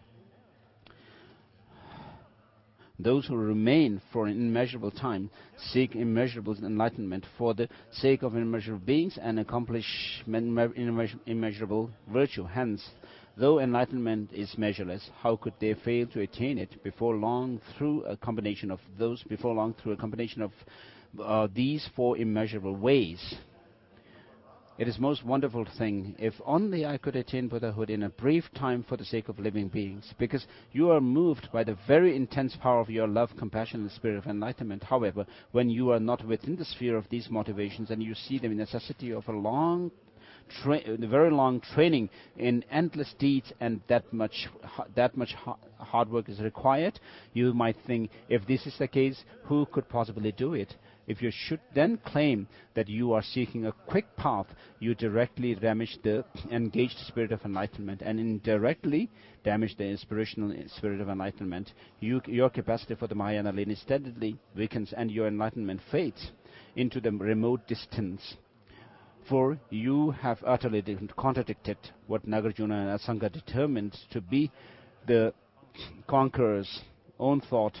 Those who remain for an immeasurable time seek immeasurable enlightenment for the sake of immeasurable beings and accomplish immeasurable virtue. Hence, though enlightenment is measureless, how could they fail to attain it before long through a combination of those before long through a combination of uh, these four immeasurable ways? It is most wonderful thing if only I could attain Buddhahood in a brief time for the sake of living beings, because you are moved by the very intense power of your love, compassion, and spirit of enlightenment. However, when you are not within the sphere of these motivations and you see the necessity of a long, tra- very long training in endless deeds, and that much, that much hard work is required, you might think, if this is the case, who could possibly do it? If you should then claim that you are seeking a quick path, you directly damage the engaged spirit of enlightenment, and indirectly damage the inspirational spirit of enlightenment. You, your capacity for the Mahayana lane steadily weakens, and your enlightenment fades into the remote distance. For you have utterly contradicted what Nagarjuna and Asanga determined to be the conqueror's own thought.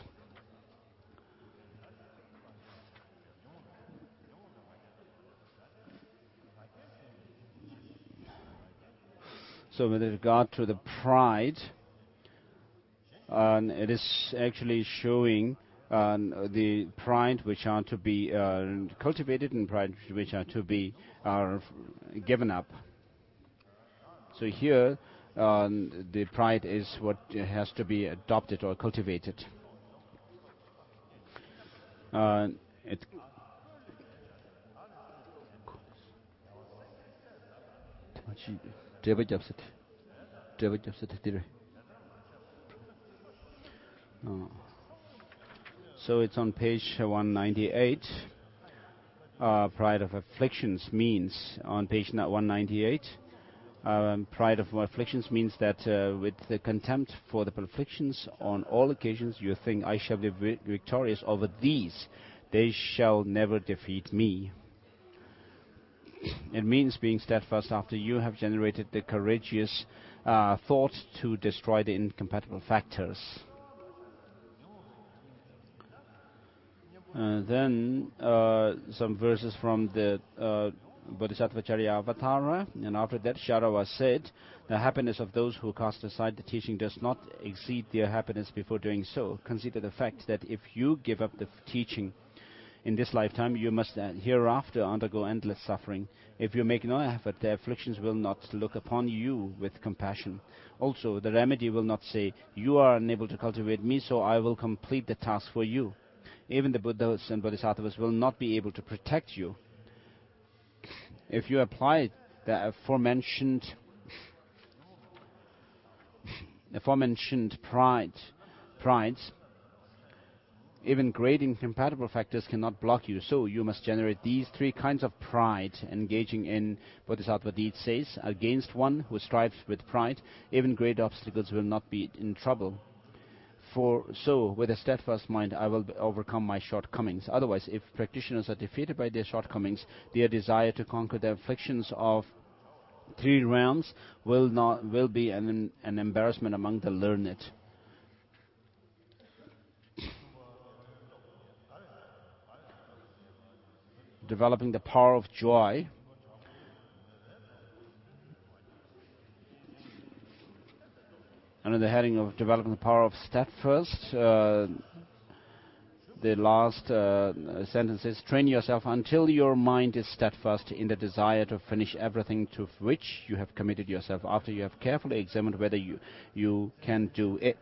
So with regard to the pride, uh, it is actually showing uh, the pride which are to be uh, cultivated and pride which are to be uh, given up. So here, uh, the pride is what has to be adopted or cultivated. Uh, it Oh. So it's on page one ninety-eight. Uh, pride of afflictions means, on page one ninety-eight, um, pride of afflictions means that uh, with the contempt for the afflictions on all occasions you think, I shall be vi- victorious over these. They shall never defeat me. It means being steadfast after you have generated the courageous uh, thought to destroy the incompatible factors. Uh, then uh, some verses from the uh, Bodhisattva Charyavatara, and after that Sharava said, the happiness of those who cast aside the teaching does not exceed their happiness before doing so. Consider the fact that if you give up the f- teaching in this lifetime, you must uh, hereafter undergo endless suffering. If you make no effort, the afflictions will not look upon you with compassion. Also, the remedy will not say, you are unable to cultivate me, so I will complete the task for you. Even the Buddhas and Bodhisattvas will not be able to protect you. If you apply the aforementioned, aforementioned pride, prides, even great incompatible factors cannot block you. So you must generate these three kinds of pride. Engaging in Bodhisattva deeds says, against one who strives with pride, even great obstacles will not be in trouble. For so, with a steadfast mind, I will overcome my shortcomings. Otherwise, if practitioners are defeated by their shortcomings, their desire to conquer the afflictions of three realms will not will be an, an embarrassment among the learned. Developing the power of joy. Under the heading of developing the power of steadfast, uh, the last uh, sentence is, train yourself until your mind is steadfast in the desire to finish everything to which you have committed yourself, after you have carefully examined whether you, you can do it.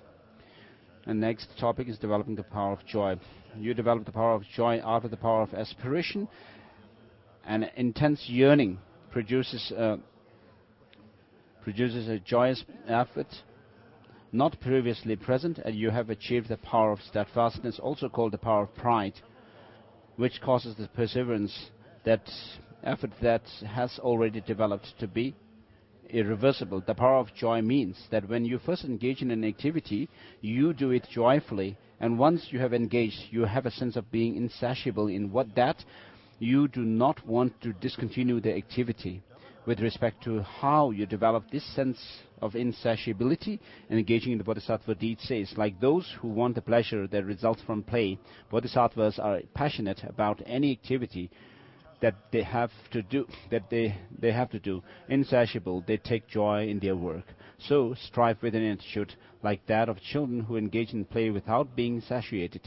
And next topic is developing the power of joy. You develop the power of joy out of the power of aspiration. An intense yearning produces uh, produces a joyous effort not previously present, and you have achieved the power of steadfastness, also called the power of pride, which causes the perseverance, that effort that has already developed, to be irreversible. The power of joy means that when you first engage in an activity, you do it joyfully, and once you have engaged, you have a sense of being insatiable in what that you do not want to discontinue the activity. With respect to how you develop this sense of insatiability, and engaging in the Bodhisattva deed says, like those who want the pleasure that results from play, Bodhisattvas are passionate about any activity that they have to do, that they, they have to do. Insatiable, they take joy in their work. So strive with an attitude like that of children who engage in play without being satiated.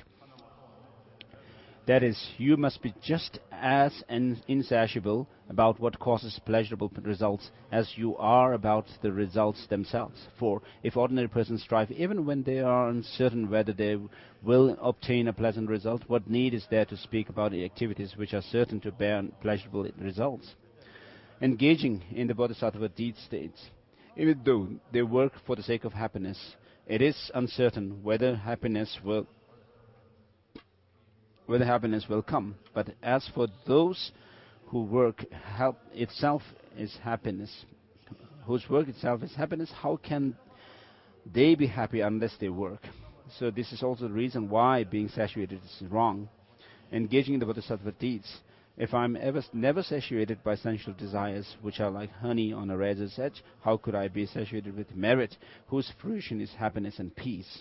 That is, you must be just as insatiable about what causes pleasurable results as you are about the results themselves. For if ordinary persons strive even when they are uncertain whether they will obtain a pleasant result, what need is there to speak about the activities which are certain to bear pleasurable results? Engaging in the Bodhisattva deed states, even though they work for the sake of happiness, it is uncertain whether happiness will whether happiness will come. But as for those who work help itself is happiness, whose work itself is happiness, how can they be happy unless they work? So this is also the reason why being satiated is wrong. Engaging in the Bodhisattva deeds, if I'm ever never satiated by sensual desires, which are like honey on a razor's edge, how could I be satiated with merit, whose fruition is happiness and peace?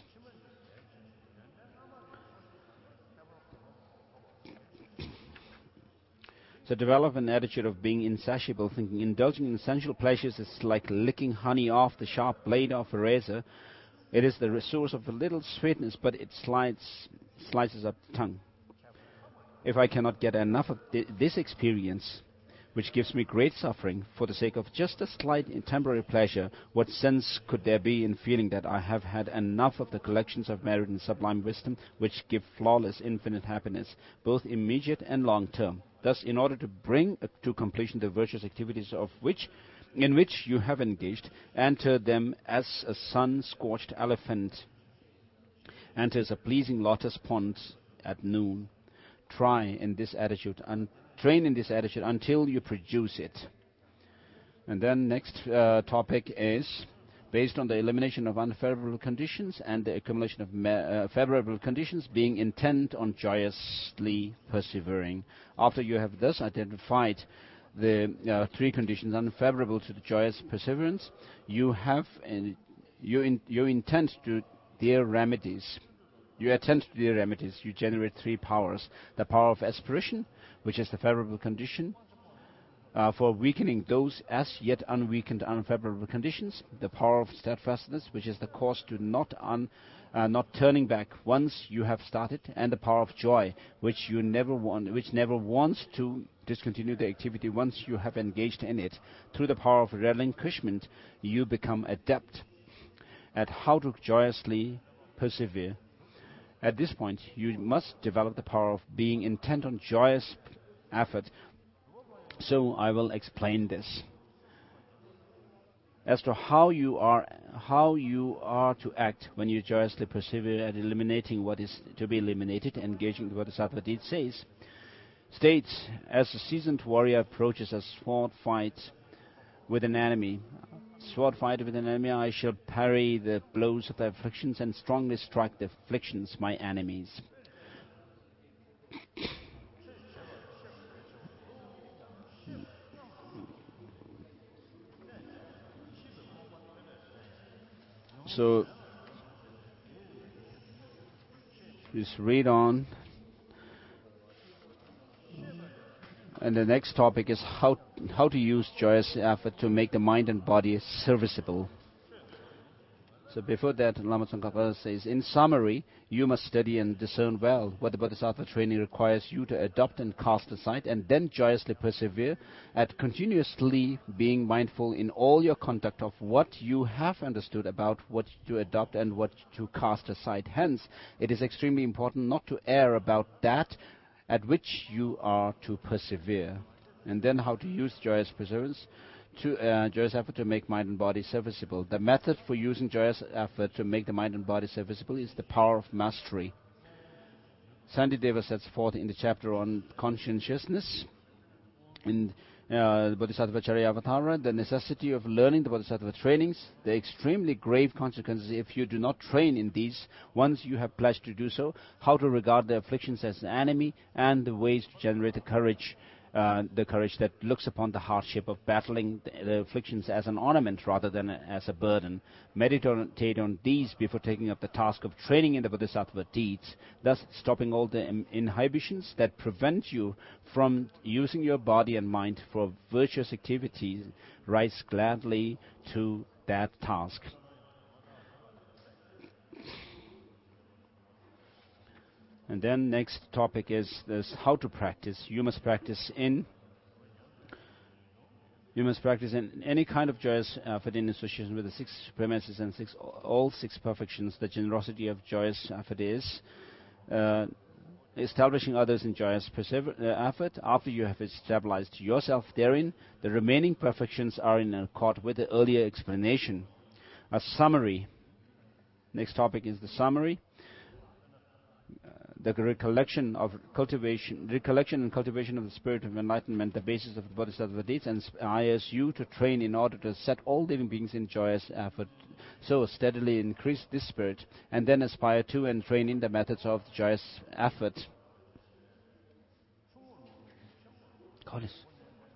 So develop an attitude of being insatiable, thinking indulging in sensual pleasures is like licking honey off the sharp blade of a razor. It is the source of a little sweetness, but it slides, slices up the tongue. If I cannot get enough of th- this experience, which gives me great suffering, for the sake of just a slight and temporary pleasure, what sense could there be in feeling that I have had enough of the collections of merit and sublime wisdom, which give flawless infinite happiness, both immediate and long-term? Thus, in order to bring uh, to completion the virtuous activities of which, in which you have engaged, enter them as a sun-scorched elephant enters a pleasing lotus pond at noon. Try in this attitude and train in this attitude until you produce it. And then next uh, topic is based on the elimination of unfavorable conditions and the accumulation of ma- uh, favorable conditions, being intent on joyously persevering. After you have thus identified the uh, three conditions unfavorable to the joyous perseverance, you have uh, you, in, you intend to their remedies. You attend to their remedies. You generate three powers: the power of aspiration, which is the favorable condition Uh, for weakening those as yet unweakened unfavorable conditions; the power of steadfastness, which is the cause to not un, uh, not turning back once you have started; and the power of joy, which you never want, which never wants to discontinue the activity once you have engaged in it. Through the power of relinquishment, you become adept at how to joyously persevere. At this point, you must develop the power of being intent on joyous effort. So I will explain this. As to how you are how you are to act when you joyously persevere at eliminating what is to be eliminated, engaging the Bodhisattva deed says, states, as a seasoned warrior approaches a sword fight with an enemy, sword fight with an enemy, I shall parry the blows of the afflictions and strongly strike the afflictions, my enemies. So, please read on. And the next topic is how how to use joyous effort to make the mind and body serviceable. So before that, Lama Tsongkhapa says, in summary, you must study and discern well what the Bodhisattva training requires you to adopt and cast aside, and then joyously persevere at continuously being mindful in all your conduct of what you have understood about what to adopt and what to cast aside. Hence, it is extremely important not to err about that at which you are to persevere. And then how to use joyous perseverance. To uh, joyous effort to make mind and body serviceable. The method for using joyous effort to make the mind and body serviceable is the power of mastery. Sandideva sets forth in the chapter on conscientiousness in uh, the Bodhisattva Charyavatara the necessity of learning the Bodhisattva trainings, the extremely grave consequences if you do not train in these once you have pledged to do so, how to regard the afflictions as an enemy, and the ways to generate the courage Uh, the courage that looks upon the hardship of battling the, the afflictions as an ornament rather than a, as a burden. Meditate on these before taking up the task of training in the Bodhisattva deeds, thus stopping all the im- inhibitions that prevent you from using your body and mind for virtuous activities. Rise gladly to that task. And then next topic is this: how to practice. You must practice in you must practice in any kind of joyous effort in association with the six premises and six all six perfections. The generosity of joyous effort is uh, establishing others in joyous persever- uh, effort. After you have stabilized yourself therein, the remaining perfections are in accord with the earlier explanation. A summary. Next topic is the summary. The recollection of cultivation, recollection and cultivation of the spirit of enlightenment, the basis of the Bodhisattva deeds, inspires you to train in order to set all living beings in joyous effort. So steadily increase this spirit, and then aspire to and train in the methods of joyous effort. God is.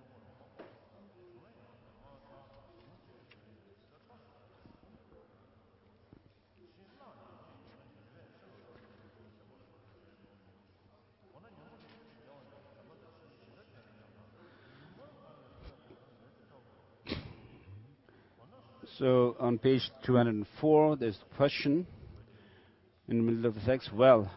So on page two hundred four, there's a question in the middle of the text. Well,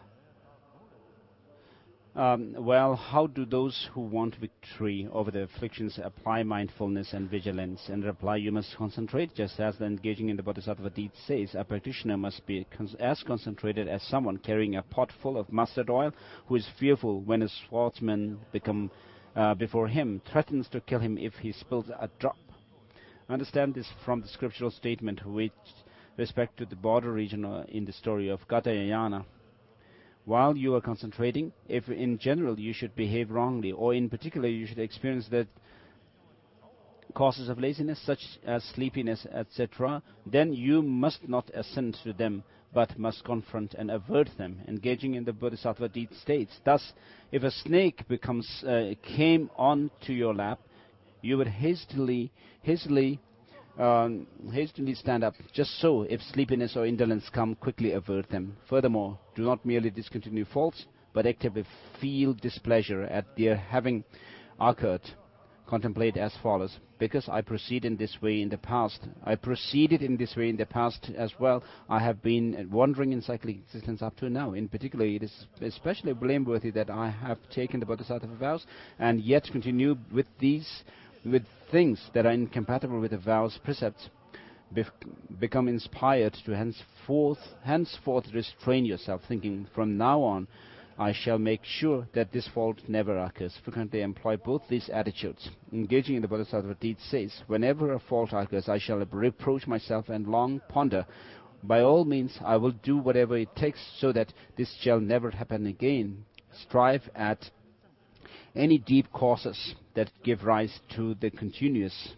um, well, how do those who want victory over the afflictions apply mindfulness and vigilance? And reply, you must concentrate, just as the engaging in the Bodhisattva deed says. A practitioner must be cons- as concentrated as someone carrying a pot full of mustard oil, who is fearful when a swordsman become uh, before him, threatens to kill him if he spills a drop. Understand this from the scriptural statement with respect to the border region uh, in the story of Gatayayana. While you are concentrating, if in general you should behave wrongly, or in particular you should experience the causes of laziness, such as sleepiness, et cetera, then you must not assent to them, but must confront and avert them, engaging in the Bodhisattva deed states. Thus, if a snake becomes uh, came on to your lap, you would hastily, hastily, um, hastily stand up. Just so, if sleepiness or indolence come, quickly avert them. Furthermore, do not merely discontinue faults, but actively feel displeasure at their having occurred. Contemplate as follows: because I proceed in this way in the past, I proceeded in this way in the past as well. I have been wandering in cyclic existence up to now. In particular, it is especially blameworthy that I have taken the Bodhisattva vows and yet continue with these. with things that are incompatible with the vows precepts. Be- become inspired to henceforth, henceforth restrain yourself, thinking, from now on I shall make sure that this fault never occurs. Frequently employ both these attitudes. Engaging in the Bodhisattva deed says, whenever a fault occurs, I shall reproach myself and long ponder. By all means, I will do whatever it takes so that this shall never happen again. Strive at any deep causes that give rise to the continuous,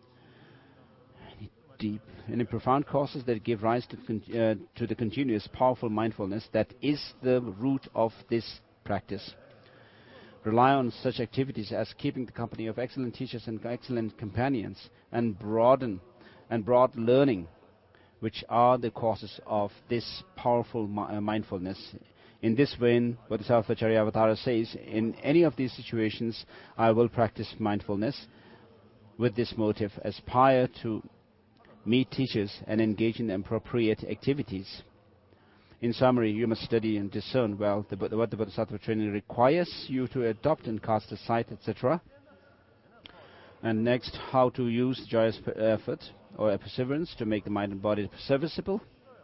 any deep, any profound causes that give rise to, con- uh, to the continuous powerful mindfulness that is the root of this practice. Rely on such activities as keeping the company of excellent teachers and excellent companions, and broaden and broad learning, which are the causes of this powerful mi- uh, mindfulness. In this vein, Bodhisattva Charyavatara says, in any of these situations, I will practice mindfulness with this motive: aspire to meet teachers, and engage in appropriate activities. In summary, you must study and discern well the, what the Bodhisattva training requires you to adopt and cast aside, et cetera. And next, how to use joyous effort or perseverance to make the mind and body serviceable.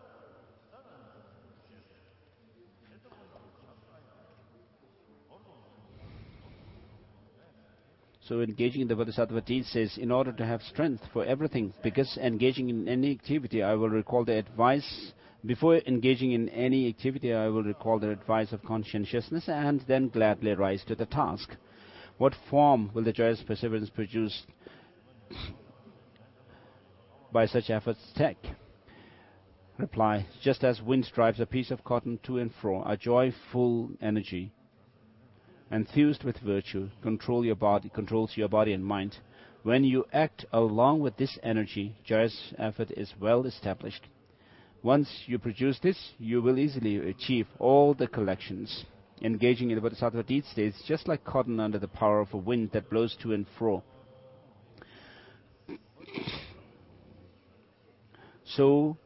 So engaging in the Bodhisattva deed says, in order to have strength for everything, because engaging in any activity, I will recall the advice. Before engaging in any activity, I will recall the advice of conscientiousness and then gladly rise to the task. What form will the joyous perseverance produced by such efforts take? Reply, just as wind drives a piece of cotton to and fro, a joyful energy, enthused with virtue, control your body, controls your body and mind. When you act along with this energy, joyous effort is well established. Once you produce this, you will easily achieve all the collections. Engaging in the Bodhisattva deed states, just like cotton under the power of a wind that blows to and fro. So,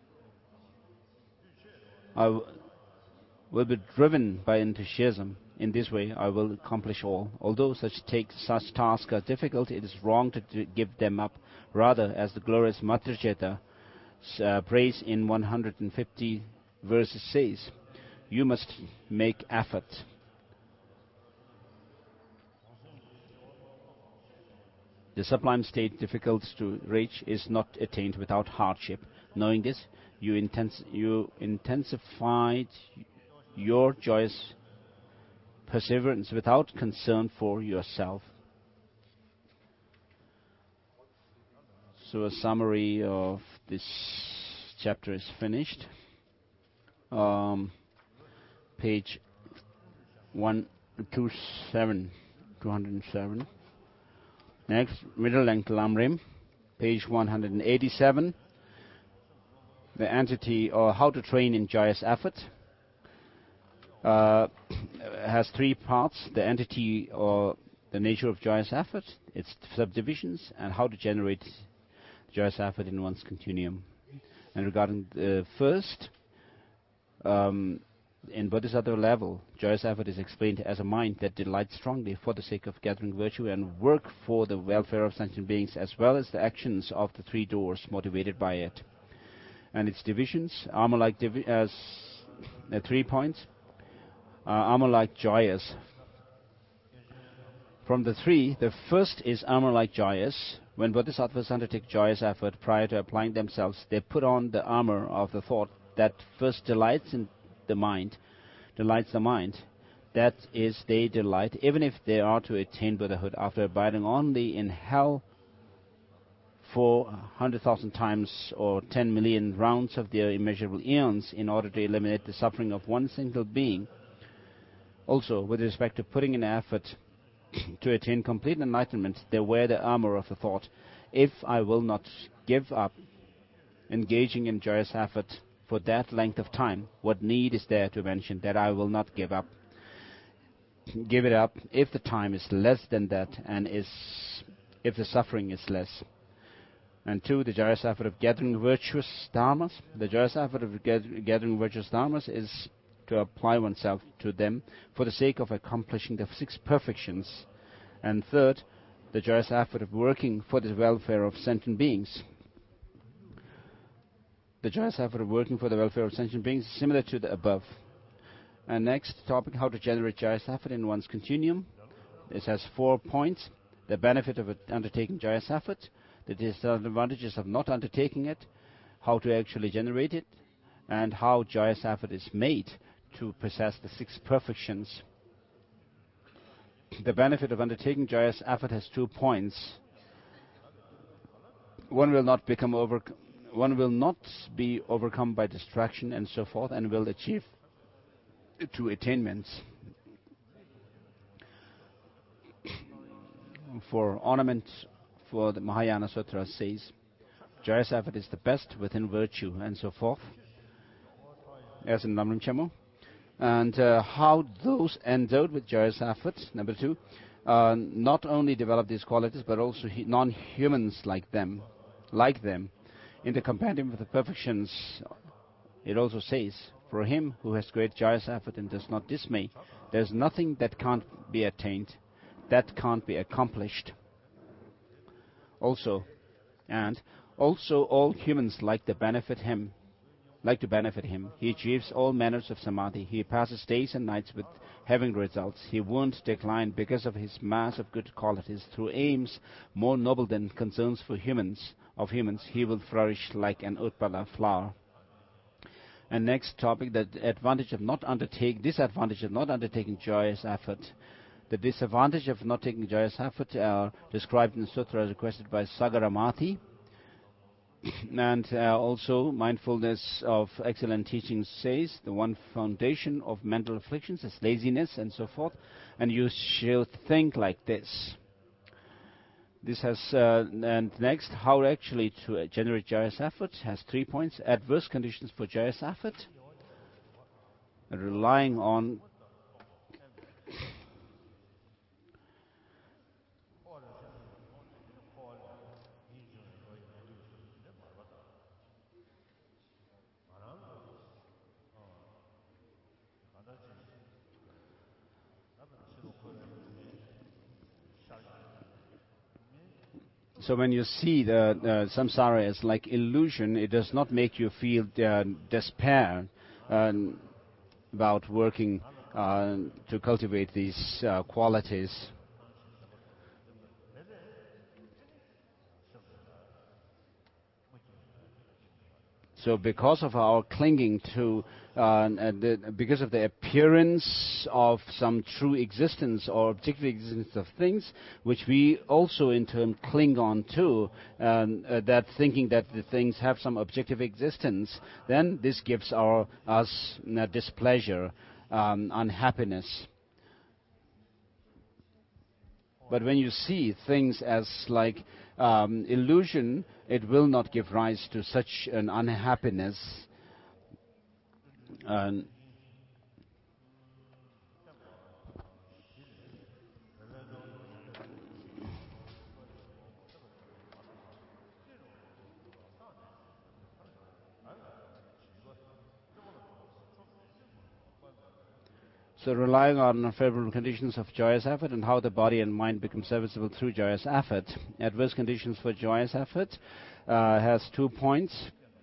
I w- will be driven by enthusiasm. In this way, I will accomplish all. Although such, take, such tasks are difficult, it is wrong to d- give them up. Rather, as the glorious Madhurjeta uh, prays in one hundred fifty verses says, you must make effort. The sublime state difficult to reach is not attained without hardship. Knowing this, you, intens- you intensified your joyous perseverance without concern for yourself. So a summary of this chapter is finished. Um, page one two seven, two hundred seven. Next, middle length Lamrim, page one hundred eighty-seven. The entity or how to train in joyous effort. Uh, has three parts: the entity or the nature of joyous effort, its subdivisions, and how to generate joyous effort in one's continuum. And regarding the first, um, in Bodhisattva level, joyous effort is explained as a mind that delights strongly for the sake of gathering virtue and work for the welfare of sentient beings, as well as the actions of the three doors motivated by it. And its divisions, armor-like divi- as uh, three points. Uh, armor-like joyous. From the three, the first is armor-like joyous. When bodhisattvas undertake joyous effort prior to applying themselves, they put on the armor of the thought that first delights in the mind, delights the mind. That is, they delight, even if they are to attain Buddhahood after abiding only in hell for one hundred thousand times or ten million rounds of their immeasurable eons in order to eliminate the suffering of one single being. Also, with respect to putting in effort to attain complete enlightenment, they wear the armor of the thought. If I will not give up engaging in joyous effort for that length of time, what need is there to mention that I will not give up? Give it up if the time is less than that and is if the suffering is less. And two, the joyous effort of gathering virtuous dharmas. The joyous effort of gathering virtuous dharmas is to apply oneself to them for the sake of accomplishing the six perfections. And third, the joyous effort of working for the welfare of sentient beings. The joyous effort of working for the welfare of sentient beings is similar to the above. And next topic, how to generate joyous effort in one's continuum. This has four points. The benefit of undertaking joyous effort, the disadvantages of not undertaking it, how to actually generate it, and how joyous effort is made to possess the six perfections. The benefit of undertaking joyous effort has two points. One will not become over, one will not be overcome by distraction and so forth, and will achieve two attainments. For ornament, for the Mahayana Sutra says, joyous effort is the best within virtue, and so forth, as in Lamrim Chenmo. And uh, how those endowed with joyous effort, number two, uh, not only develop these qualities, but also he- non-humans like them, like them. In the compendium of the perfections, it also says, for him who has great joyous effort and does not dismay, there's nothing that can't be attained, that can't be accomplished. Also, and also all humans like to benefit him, like to benefit him. He achieves all manners of samadhi. He passes days and nights with having results. He won't decline because of his mass of good qualities. Through aims more noble than concerns for humans, of humans, he will flourish like an utpala flower. And next topic, the advantage of not undertaking, disadvantage of not undertaking joyous effort. The disadvantage of not taking joyous effort are described in the sutra requested by Sagaramathi. And uh, also, mindfulness of excellent teachings says the one foundation of mental afflictions is laziness and so forth. And you should think like this. This has, uh, and next, how actually to uh, generate joyous effort has three points. Adverse conditions for joyous effort. Relying on So when you see the uh, samsara as like illusion, it does not make you feel uh, despair uh, about working uh, to cultivate these uh, qualities. So because of our clinging to, uh, the, because of the appearance of some true existence or objective existence of things, which we also in turn cling on to, um, uh, that thinking that the things have some objective existence, then this gives our, us uh, displeasure, um, unhappiness. But when you see things as like um, illusion, it will not give rise to such an unhappiness. Um, so relying on favorable conditions of joyous effort and how the body and mind become serviceable through joyous effort. Adverse conditions for joyous effort uh, has two points.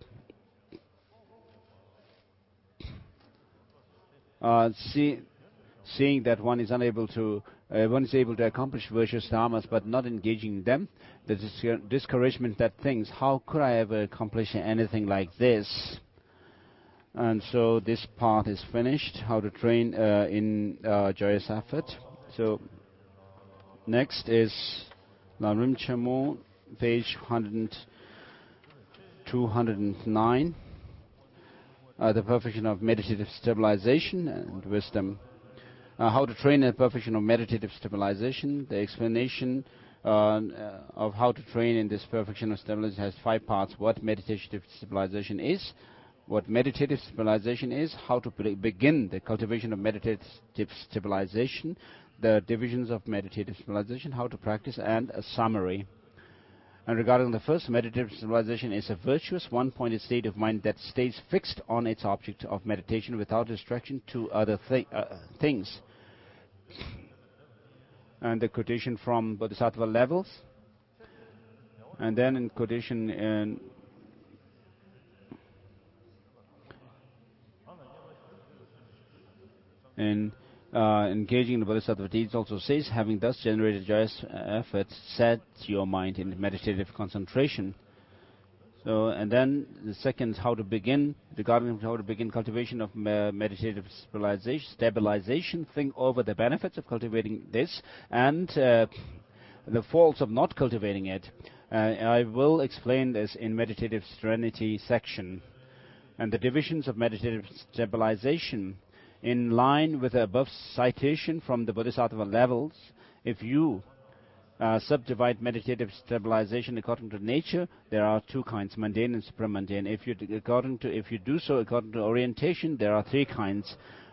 Uh, see, seeing that one is unable to, uh, one is able to accomplish virtuous dharmas but not engaging in them, the dis- discouragement that thinks, how could I ever accomplish anything like this? And so this part is finished, how to train uh, in uh, joyous effort. So next is Lamrim Chamo, page two hundred nine. Uh, the perfection of meditative stabilization and wisdom. Uh, how to train in the perfection of meditative stabilization. The explanation uh, of how to train in this perfection of stabilization has five parts. What meditative stabilization is, what meditative stabilization is, how to be begin the cultivation of meditative stabilization, the divisions of meditative stabilization, how to practice, and a summary. And regarding the first, meditative stabilization is a virtuous, one-pointed state of mind that stays fixed on its object of meditation without distraction to other thi- uh, things. And the quotation from Bodhisattva levels. And then in quotation in in uh, engaging in the Bodhisattva deeds also says, having thus generated joyous effort, set your mind in meditative concentration. So, and then the second, how to begin, regarding how to begin cultivation of uh, meditative stabilization, stabilization, think over the benefits of cultivating this and uh, the faults of not cultivating it. Uh, I will explain this in meditative serenity section. And the divisions of meditative stabilization, in line with the above citation from the Bodhisattva levels, if you uh, subdivide meditative stabilization according to nature, there are two kinds, mundane and supramundane. If you, according to, if you do so according to orientation, there are three kinds.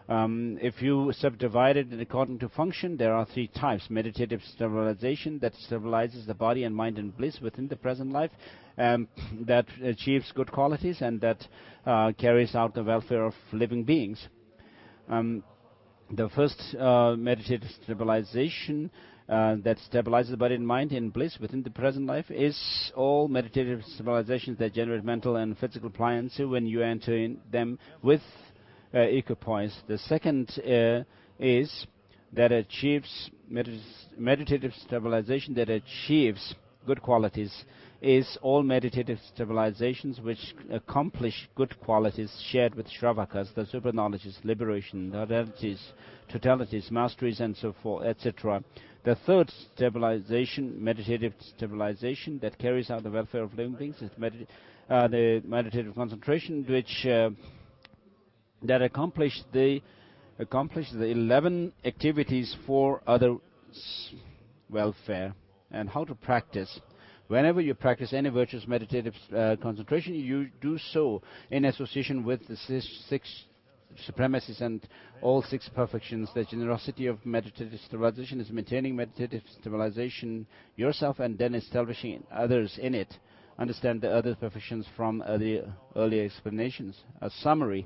Um, if you subdivide it according to function, there are three types. Meditative stabilization, that stabilizes the body and mind in bliss within the present life, um, that achieves good qualities, and that uh, carries out the welfare of living beings. Um, the first uh, meditative stabilization, uh, that stabilizes the body and mind in bliss within the present life, is all meditative stabilizations that generate mental and physical pliancy when you enter in them with uh, equipoise. The second uh, is that achieves medit- meditative stabilization that achieves good qualities, is all meditative stabilizations which accomplish good qualities shared with Shravakas, the super knowledges, liberation, totalities, totalities, masteries, and so forth, et cetera. The third stabilization, meditative stabilization that carries out the welfare of living beings, is medit- uh, the meditative concentration, which uh, that accomplish the accomplish the eleven activities for others' welfare. And how to practice. Whenever you practice any virtuous meditative uh, concentration, you do so in association with the six, six supremacies and all six perfections. The generosity of meditative stabilization is maintaining meditative stabilization yourself and then establishing others in it. Understand the other perfections from uh, the earlier explanations. A summary.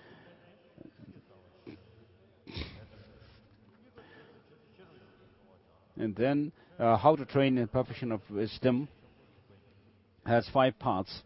And then uh, how to train in perfection of wisdom has five parts.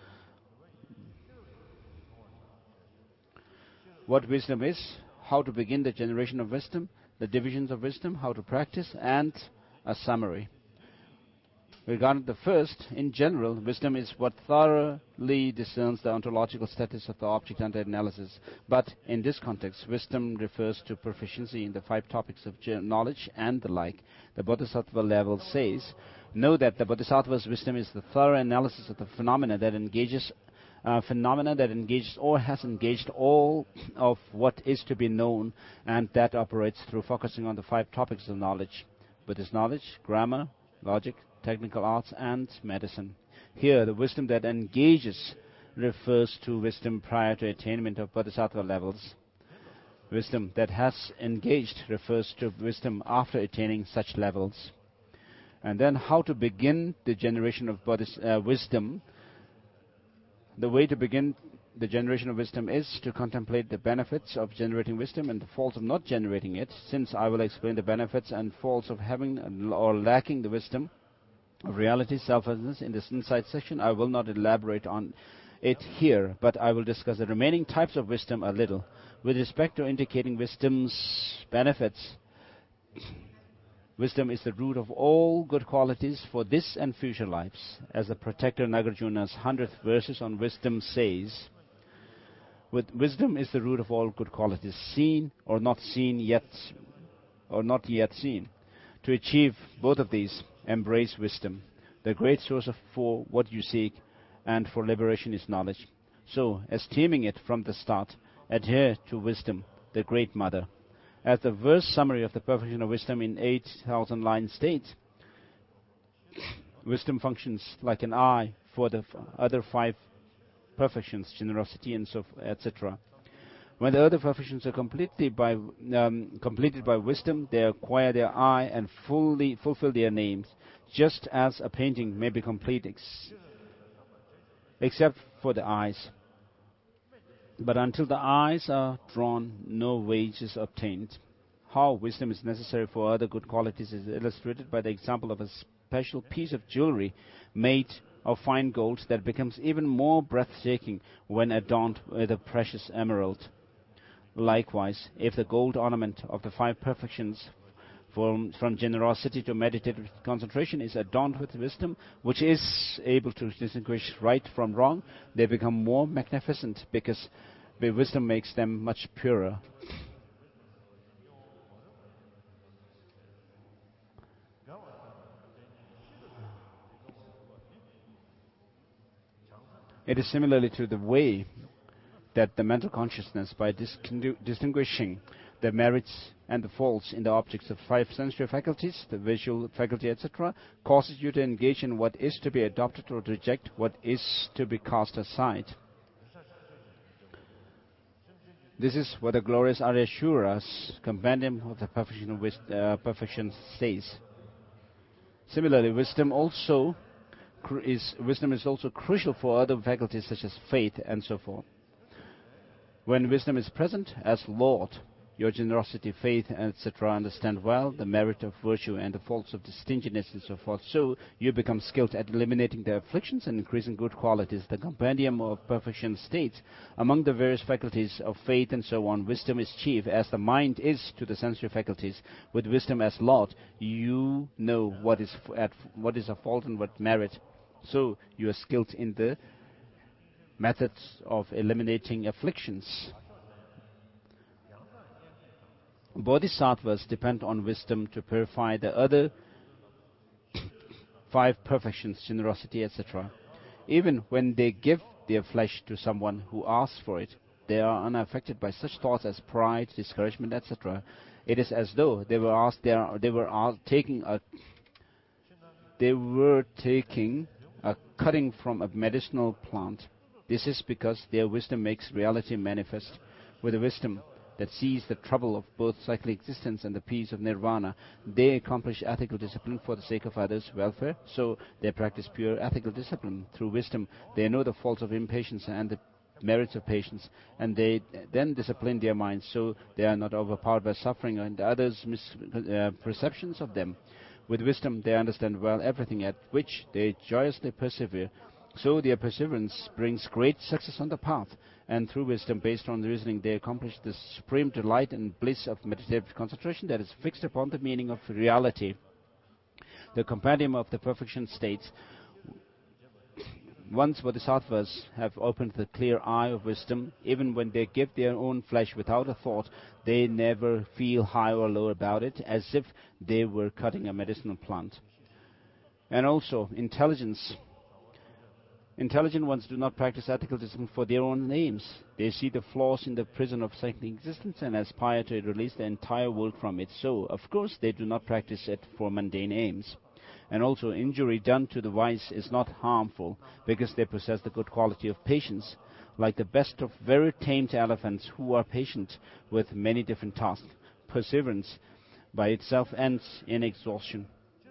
What wisdom is, how to begin the generation of wisdom, the divisions of wisdom, how to practice, and a summary. Regarding the first, in general, wisdom is what thoroughly discerns the ontological status of the object under analysis. But in this context, wisdom refers to proficiency in the five topics of knowledge and the like. The Bodhisattva level says, know that the Bodhisattva's wisdom is the thorough analysis of the phenomena that engages uh, phenomena that engages or has engaged all of what is to be known, and that operates through focusing on the five topics of knowledge. Buddhist knowledge, grammar, logic, technical arts, and medicine. Here, the wisdom that engages refers to wisdom prior to attainment of Bodhisattva levels. Wisdom that has engaged refers to wisdom after attaining such levels. And then how to begin the generation of Bodhis- uh, wisdom. The way to begin the generation of wisdom is to contemplate the benefits of generating wisdom and the faults of not generating it. Since I will explain the benefits and faults of having or lacking the wisdom of reality, selflessness, in this insight section, I will not elaborate on it here, but I will discuss the remaining types of wisdom a little. With respect to indicating wisdom's benefits, wisdom is the root of all good qualities for this and future lives. As the protector Nagarjuna's hundredth verses on wisdom says, with wisdom is the root of all good qualities, seen or not seen yet, or not yet seen. To achieve both of these, embrace wisdom. The great source of for what you seek and for liberation is knowledge. So, esteeming it from the start, adhere to wisdom, the great mother. As the verse summary of the perfection of wisdom in eight thousand lines states, wisdom functions like an eye for the f- other five perfections, generosity and so et cetera. When the other perfections are completed by um, completed by wisdom, they acquire their eye and fully fulfill their names, just as a painting may be complete ex- except for the eyes. But until the eyes are drawn, no wage is obtained. How wisdom is necessary for other good qualities is illustrated by the example of a special piece of jewelry made of fine gold that becomes even more breathtaking when adorned with a precious emerald. Likewise, if the gold ornament of the five perfections from, from generosity to meditative concentration is adorned with wisdom, which is able to distinguish right from wrong, they become more magnificent because the wisdom makes them much purer. It is similarly to the way that the mental consciousness, by distingu- distinguishing the merits and the faults in the objects of five sensory faculties, the visual faculty, et cetera, causes you to engage in what is to be adopted or to reject what is to be cast aside. This is what the glorious Aryasura's compendium of the perfection, of wis- uh, perfection states. Similarly, wisdom also cru- is wisdom is also crucial for other faculties such as faith and so forth. When wisdom is present as Lord, your generosity, faith, and et cetera understand well the merit of virtue and the faults of the stinginess and so forth. So you become skilled at eliminating the afflictions and increasing good qualities. The compendium of perfection states, among the various faculties of faith and so on, wisdom is chief, as the mind is to the sensory faculties. With wisdom as Lord, you know what is f- at what is a fault and what merit. So you are skilled in the methods of eliminating afflictions. Bodhisattvas depend on wisdom to purify the other five perfections, generosity, et cetera. Even when they give their flesh to someone who asks for it, they are unaffected by such thoughts as pride, discouragement, et cetera. It is as though they were asked, they, are, they were asked, taking a they were taking a cutting from a medicinal plant. This is because their wisdom makes reality manifest. With a wisdom that sees the trouble of both cyclic existence and the peace of nirvana, they accomplish ethical discipline for the sake of others' welfare, so they practice pure ethical discipline. Through wisdom, they know the faults of impatience and the merits of patience, and they then discipline their minds so they are not overpowered by suffering and others' misperceptions of them. With wisdom, they understand well everything at which they joyously persevere. So their perseverance brings great success on the path, and through wisdom based on the reasoning, they accomplish the supreme delight and bliss of meditative concentration that is fixed upon the meaning of reality. The compendium of the perfection states, once bodhisattvas have opened the clear eye of wisdom, even when they give their own flesh without a thought, they never feel high or low about it, as if they were cutting a medicinal plant. And also, intelligence. Intelligent ones do not practice ethical discipline for their own aims. They see the flaws in the prison of cyclic existence and aspire to release the entire world from it. So, of course, they do not practice it for mundane aims. And also, injury done to the wise is not harmful, because they possess the good quality of patience, like the best of very tamed elephants who are patient with many different tasks. Perseverance by itself ends in exhaustion.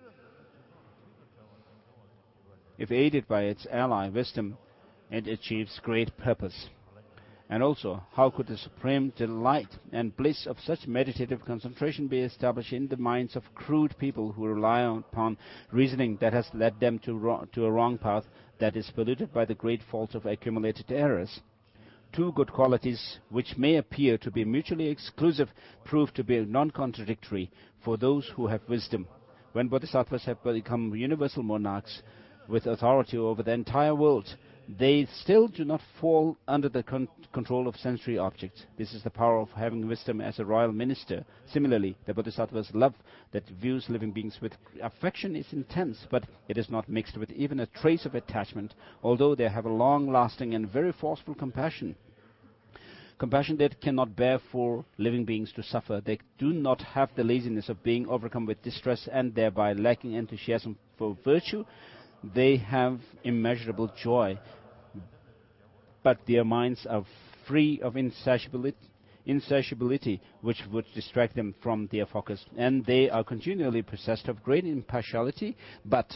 If aided by its ally, wisdom, it achieves great purpose. And also, how could the supreme delight and bliss of such meditative concentration be established in the minds of crude people who rely upon reasoning that has led them to, ro- to a wrong path that is polluted by the great faults of accumulated errors? Two good qualities, which may appear to be mutually exclusive, prove to be non-contradictory for those who have wisdom. When bodhisattvas have become universal monarchs with authority over the entire world, they still do not fall under the con- control of sensory objects. This is the power of having wisdom as a royal minister. Similarly, the bodhisattva's love that views living beings with affection is intense, but it is not mixed with even a trace of attachment, although they have a long-lasting and very forceful compassion. Compassion that cannot bear for living beings to suffer. They do not have the laziness of being overcome with distress and thereby lacking enthusiasm for virtue. They have immeasurable joy, but their minds are free of insatiability, insatiability, which would distract them from their focus. And they are continually possessed of great impartiality, but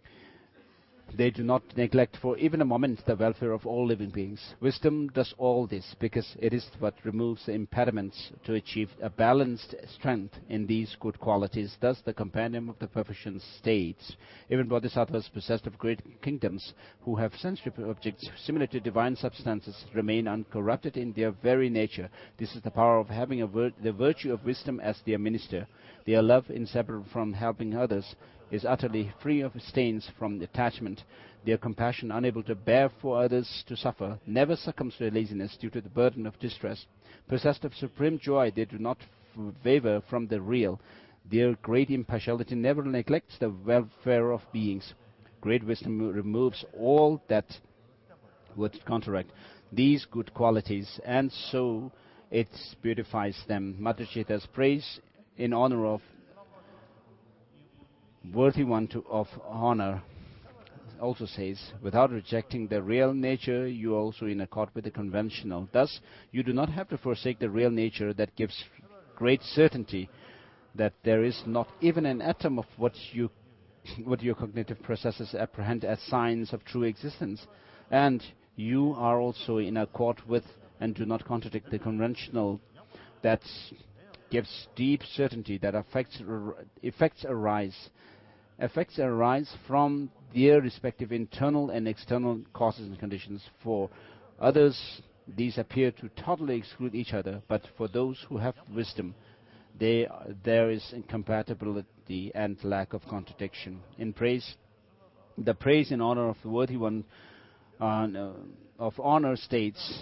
they do not neglect for even a moment the welfare of all living beings. Wisdom does all this because it is what removes the impediments to achieve a balanced strength in these good qualities. Thus, the compendium of the perfection states, even bodhisattvas possessed of great kingdoms, who have sensory objects similar to divine substances, remain uncorrupted in their very nature. This is the power of having a vir- the virtue of wisdom as their minister. Their love, inseparable from helping others, is utterly free of stains from attachment. Their compassion, unable to bear for others to suffer, never succumbs to laziness due to the burden of distress. Possessed of supreme joy, they do not waver from the real. Their great impartiality never neglects the welfare of beings. Great wisdom removes all that would counteract these good qualities, and so it beautifies them. Madhurita's praise in honor of worthy one to, of honor also says, without rejecting the real nature, you are also in accord with the conventional. Thus, you do not have to forsake the real nature that gives great certainty that there is not even an atom of what you what your cognitive processes apprehend as signs of true existence. And you are also in accord with and do not contradict the conventional that gives deep certainty that effects, effects arise effects arise from their respective internal and external causes and conditions. For others, these appear to totally exclude each other, but for those who have wisdom, they, there is incompatibility and lack of contradiction. In praise, the praise in honor of the worthy one uh, of honor states,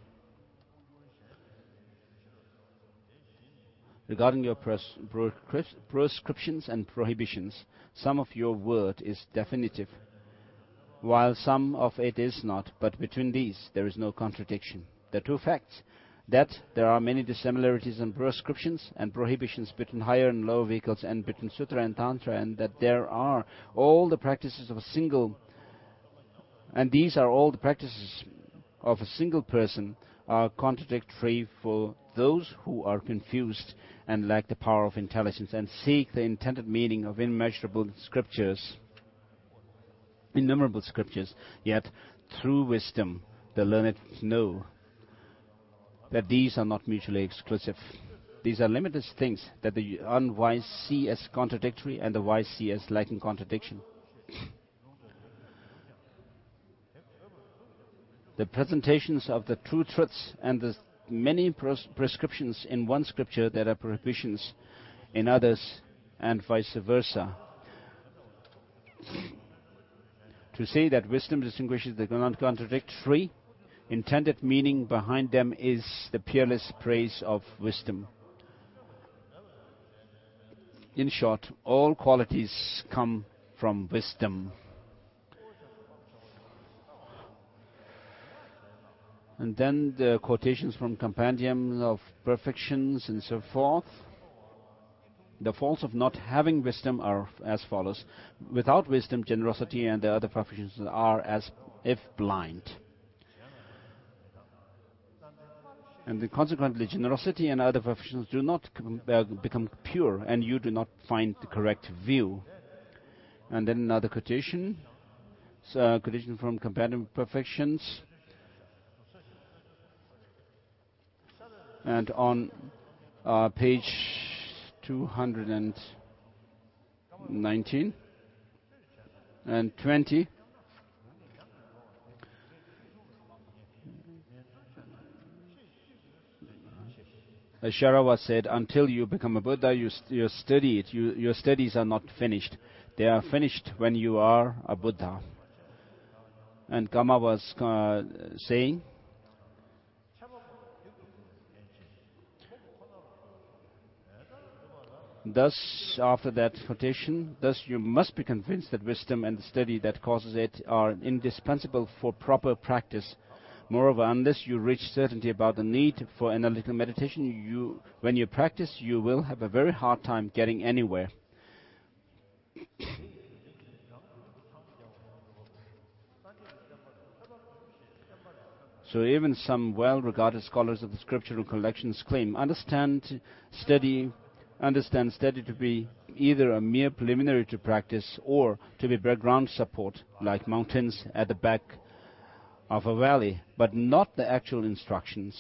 regarding your pres- proscrip- prescriptions and prohibitions, some of your word is definitive, while some of it is not, but between these there is no contradiction. The two facts, that there are many dissimilarities in prescriptions and prohibitions between higher and lower vehicles and between Sutra and Tantra, and that there are all the practices of a single, and these are all the practices of a single person, are contradictory for those who are confused and lack the power of intelligence and seek the intended meaning of immeasurable scriptures, innumerable scriptures. Yet, through wisdom, the learned know that these are not mutually exclusive. These are limitless things that the unwise see as contradictory and the wise see as lacking contradiction. The presentations of the true truths and the many pres- prescriptions in one scripture that are prohibitions in others, and vice versa. To say that wisdom distinguishes the non-contradictory, intended meaning behind them is the peerless praise of wisdom. In short, all qualities come from wisdom. And then the quotations from Compendium of Perfections and so forth. The faults of not having wisdom are as follows. Without wisdom, generosity and the other perfections are as if blind. And then consequently, generosity and other perfections do not com- uh, become pure, and you do not find the correct view. And then another quotation, so, uh, quotation from Compendium of Perfections. And on uh, page two hundred nineteen and twenty, Sharawa said, until you become a Buddha, you, st- you study it. You, your studies are not finished. They are finished when you are a Buddha. And Kama was uh, saying, thus, after that quotation, thus you must be convinced that wisdom and the study that causes it are indispensable for proper practice. Moreover, unless you reach certainty about the need for analytical meditation, you, when you practice, you will have a very hard time getting anywhere. So even some well-regarded scholars of the scriptural collections claim, understand, study, understand study to be either a mere preliminary to practice or to be background support, like mountains at the back of a valley, but not the actual instructions.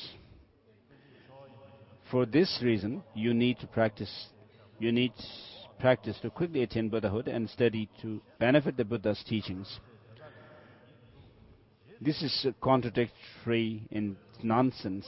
For this reason, you need to practice. You need practice to quickly attain Buddhahood and study to benefit the Buddha's teachings. This is contradictory in nonsense.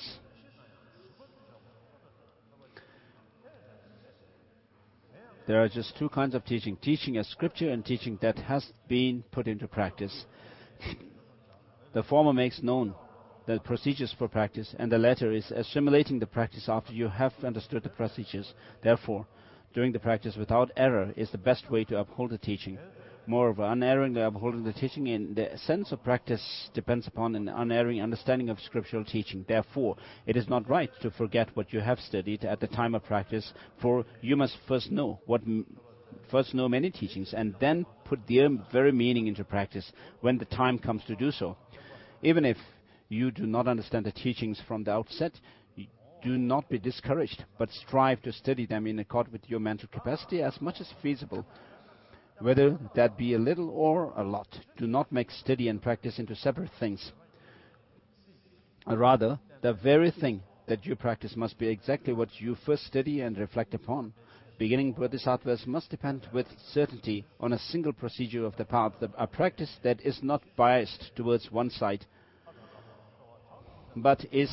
There are just two kinds of teaching. Teaching as scripture and teaching that has been put into practice. The former makes known the procedures for practice, and the latter is assimilating the practice after you have understood the procedures. Therefore, doing the practice without error is the best way to uphold the teaching. Moreover, unerringly upholding the teaching in the sense of practice depends upon an unerring understanding of scriptural teaching. Therefore, it is not right to forget what you have studied at the time of practice, for you must first know what m- first know many teachings and then put their very meaning into practice when the time comes to do so. Even if you do not understand the teachings from the outset, do not be discouraged, but strive to study them in accord with your mental capacity as much as feasible, whether that be a little or a lot. Do not make study and practice into separate things. Rather, the very thing that you practice must be exactly what you first study and reflect upon. Beginning bodhisattvas must depend with certainty on a single procedure of the path, a practice that is not biased towards one side, but is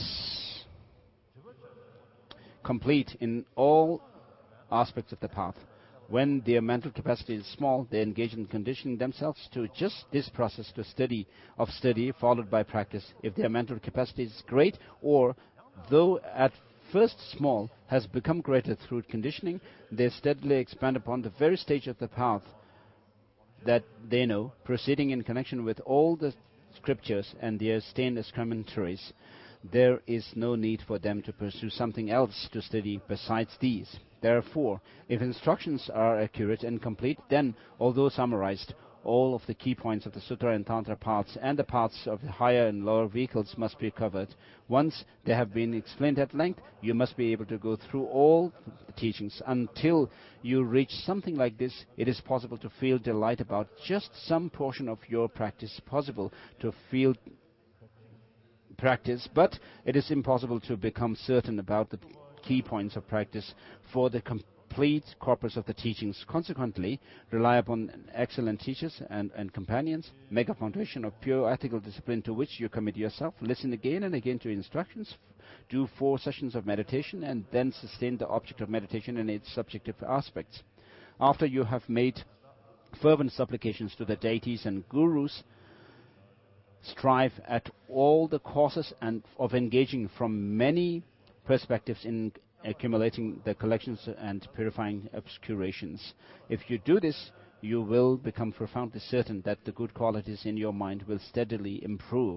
complete in all aspects of the path. When their mental capacity is small, they engage in conditioning themselves to just this process to study of study followed by practice. If their mental capacity is great, or though at first small, has become greater through conditioning, they steadily expand upon the very stage of the path that they know, proceeding in connection with all the scriptures and their stainless commentaries. There is no need for them to pursue something else to study besides these. Therefore, if instructions are accurate and complete, then, although summarized, all of the key points of the Sutra and Tantra paths and the paths of the higher and lower vehicles must be covered. Once they have been explained at length, you must be able to go through all the teachings. Until you reach something like this, it is possible to feel delight about just some portion of your practice, possible to feel practice, but it is impossible to become certain about the key points of practice for the complete corpus of the teachings. Consequently, rely upon excellent teachers and, and companions, make a foundation of pure ethical discipline to which you commit yourself, listen again and again to instructions, do four sessions of meditation, and then sustain the object of meditation in its subjective aspects. After you have made fervent supplications to the deities and gurus, strive at all the causes and of engaging from many perspectives in accumulating the collections and purifying obscurations. If you do this, you will become profoundly certain that the good qualities in your mind will steadily improve.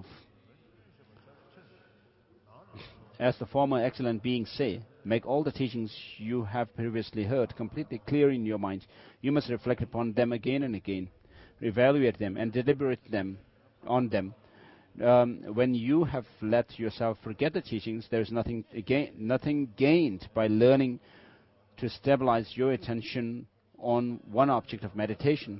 As the former excellent beings say, make all the teachings you have previously heard completely clear in your mind. You must reflect upon them again and again, evaluate them and deliberate them on them. Um, when you have let yourself forget the teachings, there is nothing, again, nothing gained by learning to stabilize your attention on one object of meditation.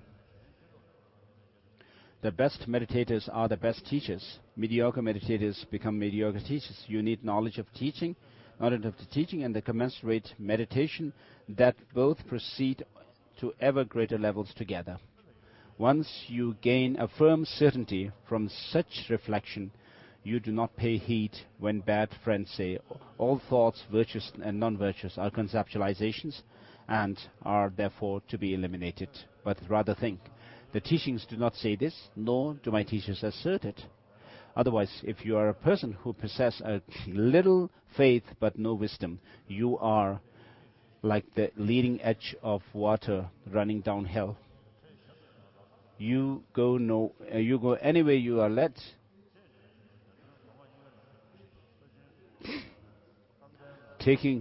The best meditators are the best teachers. Mediocre meditators become mediocre teachers. You need knowledge of teaching, knowledge of the teaching and the commensurate meditation that both proceed to ever greater levels together. Once you gain a firm certainty from such reflection, you do not pay heed when bad friends say all thoughts, virtuous and non-virtuous, are conceptualizations and are therefore to be eliminated, but rather think, the teachings do not say this, nor do my teachers assert it. Otherwise, if you are a person who possesses a little faith but no wisdom, you are like the leading edge of water running downhill. You go no, uh, you go anywhere you are led. Taking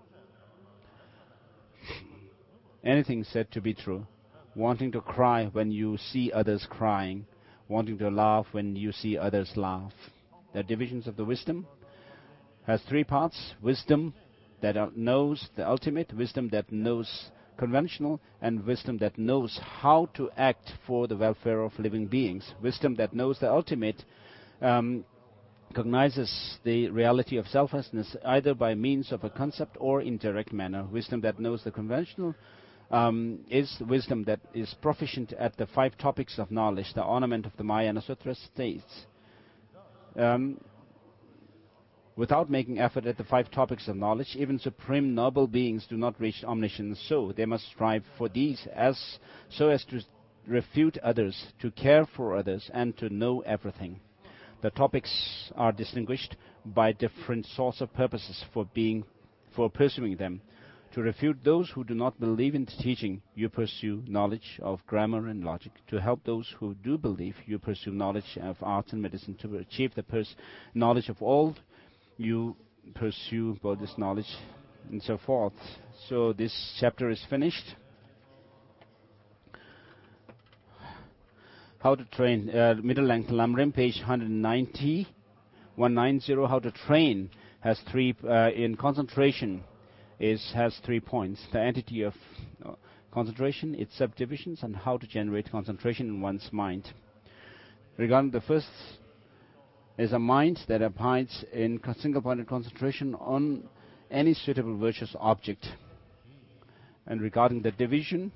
anything said to be true, wanting to cry when you see others crying, wanting to laugh when you see others laugh. The divisions of the wisdom has three parts: wisdom that knows the ultimate, wisdom that knows conventional, and wisdom that knows how to act for the welfare of living beings. Wisdom that knows the ultimate um, cognizes the reality of selflessness either by means of a concept or in direct manner. Wisdom that knows the conventional um, is wisdom that is proficient at the five topics of knowledge. The ornament of the Mahayana Sutra states, um, without making effort at the five topics of knowledge, even supreme noble beings do not reach omniscience. So they must strive for these as so as to refute others, to care for others, and to know everything. The topics are distinguished by different sorts of purposes for being, for pursuing them. To refute those who do not believe in the teaching, you pursue knowledge of grammar and logic. To help those who do believe, you pursue knowledge of arts and medicine. To achieve the pers- knowledge of all, you pursue Buddhist knowledge, and so forth. So this chapter is finished. How to train, uh, middle length Lamrim, page one ninety, one ninety. How to train has three, uh, in concentration, is has three points. The entity of uh, concentration, its subdivisions, and how to generate concentration in one's mind. Regarding the first, is a mind that abides in single-pointed concentration on any suitable virtuous object. And regarding the division,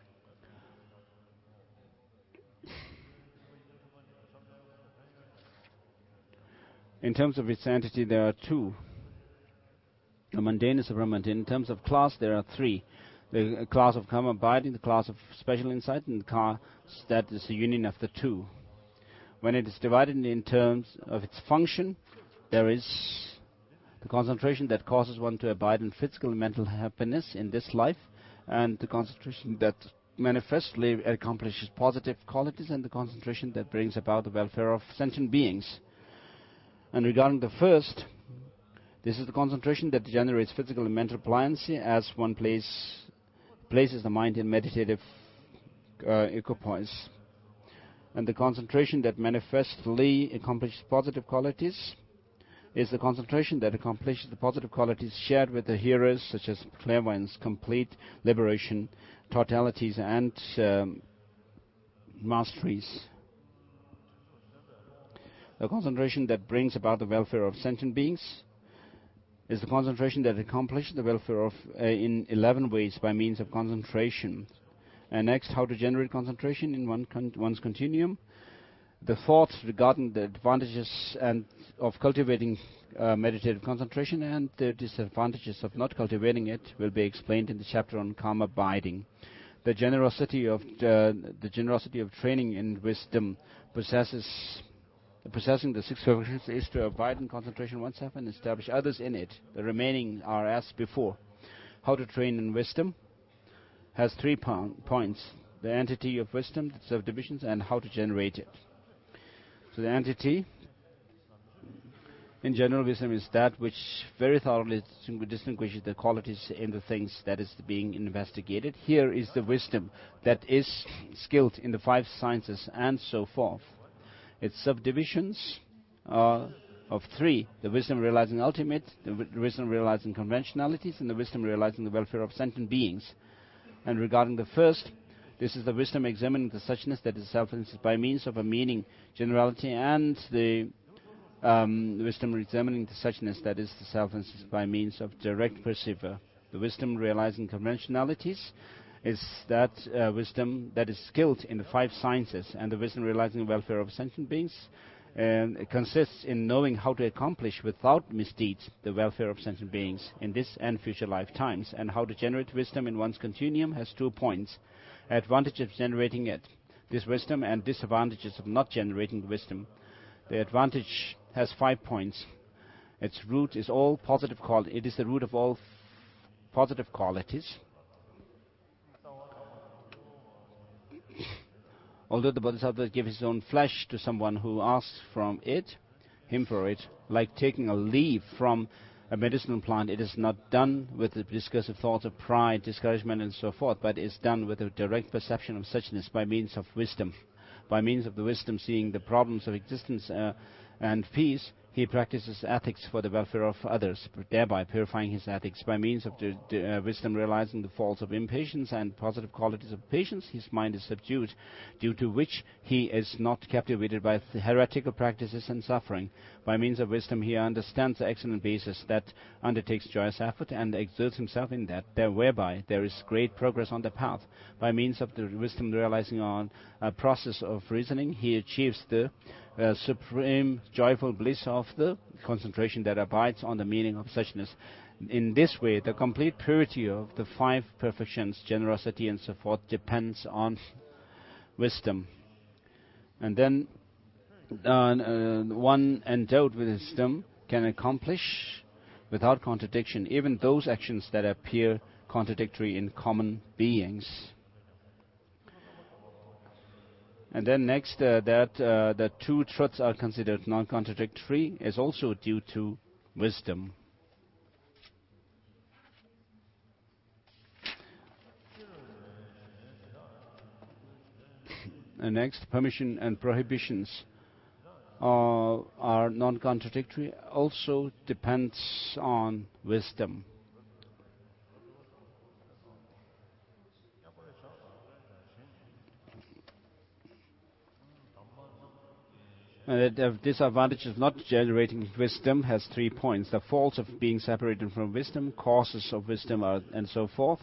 in terms of its entity, there are two. The mundane is supramundane. In terms of class, there are three. The class of common abiding, the class of special insight, and the class that is the union of the two. When it is divided in terms of its function, there is the concentration that causes one to abide in physical and mental happiness in this life, and the concentration that manifestly accomplishes positive qualities, and the concentration that brings about the welfare of sentient beings. And regarding the first, this is the concentration that generates physical and mental pliancy as one place, places the mind in meditative uh, equipoise. And the concentration that manifestly accomplishes positive qualities is the concentration that accomplishes the positive qualities shared with the hearers, such as clairvoyance, complete liberation, totalities, and um, masteries. The concentration that brings about the welfare of sentient beings is the concentration that accomplishes the welfare of uh, in eleven ways by means of concentration. And next, how to generate concentration in one con one's continuum. The thought regarding the advantages and of cultivating uh, meditative concentration and the disadvantages of not cultivating it will be explained in the chapter on calm abiding. The generosity of uh, the generosity of training in wisdom possesses possessing the six perfections is to abide in concentration oneself and establish others in it. The remaining are as before. How to train in wisdom has three po points. The entity of wisdom, the subdivisions, and how to generate it. So the entity, in general, wisdom is that which very thoroughly distinguishes the qualities in the things that is being investigated. Here is the wisdom that is skilled in the five sciences and so forth. Its subdivisions are of three: the wisdom realizing ultimate, the wisdom realizing conventionalities, and the wisdom realizing the welfare of sentient beings. And regarding the first, this is the wisdom examining the suchness that is self-existent by means of a meaning, generality, and the um, wisdom examining the suchness that is the self-existent by means of direct perceiver. The wisdom realizing conventionalities is that uh, wisdom that is skilled in the five sciences, and the wisdom realizing the welfare of sentient beings and it consists in knowing how to accomplish without misdeeds the welfare of sentient beings in this and future lifetimes. And how to generate wisdom in one's continuum has two points: advantage of generating it, this wisdom, and disadvantages of not generating the wisdom. The advantage has five points. Its root is all positive quality. It is the root of all positive qualities. Although the Bodhisattva gives his own flesh to someone who asks from it, him for it, like taking a leaf from a medicinal plant, it is not done with the discursive thoughts of pride, discouragement, and so forth, but is done with a direct perception of suchness by means of wisdom. By means of the wisdom seeing the problems of existence uh, and peace, he practices ethics for the welfare of others, thereby purifying his ethics. By means of the, the uh, wisdom realizing the faults of impatience and positive qualities of patience, his mind is subdued, due to which he is not captivated by heretical practices and suffering. By means of wisdom he understands the excellent basis that undertakes joyous effort and exerts himself in that, there, whereby there is great progress on the path. By means of the wisdom realizing on a process of reasoning, he achieves the Uh, supreme joyful bliss of the concentration that abides on the meaning of suchness. In this way, the complete purity of the five perfections, generosity and so forth, depends on wisdom. And then uh, uh, one endowed with wisdom can accomplish without contradiction even those actions that appear contradictory in common beings. And then next, uh, that uh, the two truths are considered non-contradictory is also due to wisdom. And next, permission and prohibitions uh, are non-contradictory, also depends on wisdom. And the disadvantage of not generating wisdom has three points. The faults of being separated from wisdom, causes of wisdom, are, and so forth.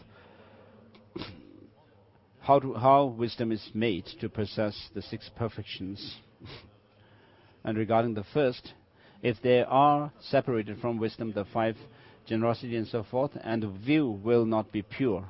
How, to, how wisdom is made to possess the six perfections. And regarding the first, if they are separated from wisdom, the five, generosity and so forth, and the view will not be pure.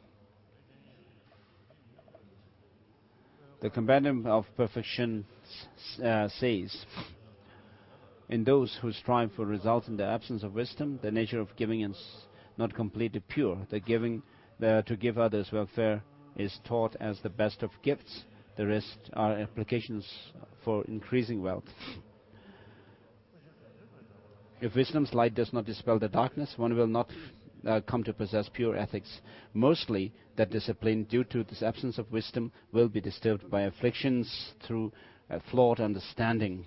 The Compendium of Perfection uh, says, in those who strive for results in the absence of wisdom, the nature of giving is not completely pure. The giving the, to give others welfare is taught as the best of gifts. The rest are applications for increasing wealth. If wisdom's light does not dispel the darkness, one will not uh, come to possess pure ethics. Mostly, that discipline, due to this absence of wisdom, will be disturbed by afflictions through a flawed understanding.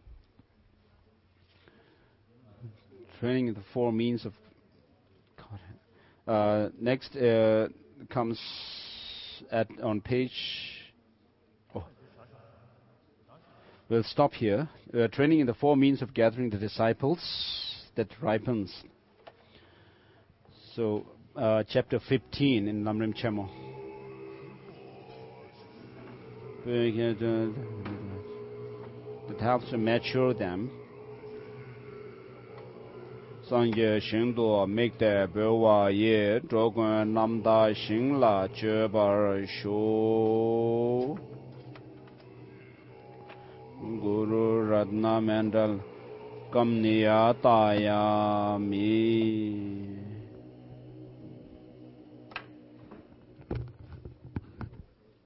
Training in the four means of... God. Uh, next uh, comes at on page... Oh. We'll stop here. Uh, training in the four means of gathering the disciples that ripens. So, uh, chapter fifteen in Lamrim Chemo. That helps to mature them. Sangye Shingdo make the Bewa Ye, Drogon Namda Shingla Chebar Sho Guru Radna Mandal Kamniya Taya Mi.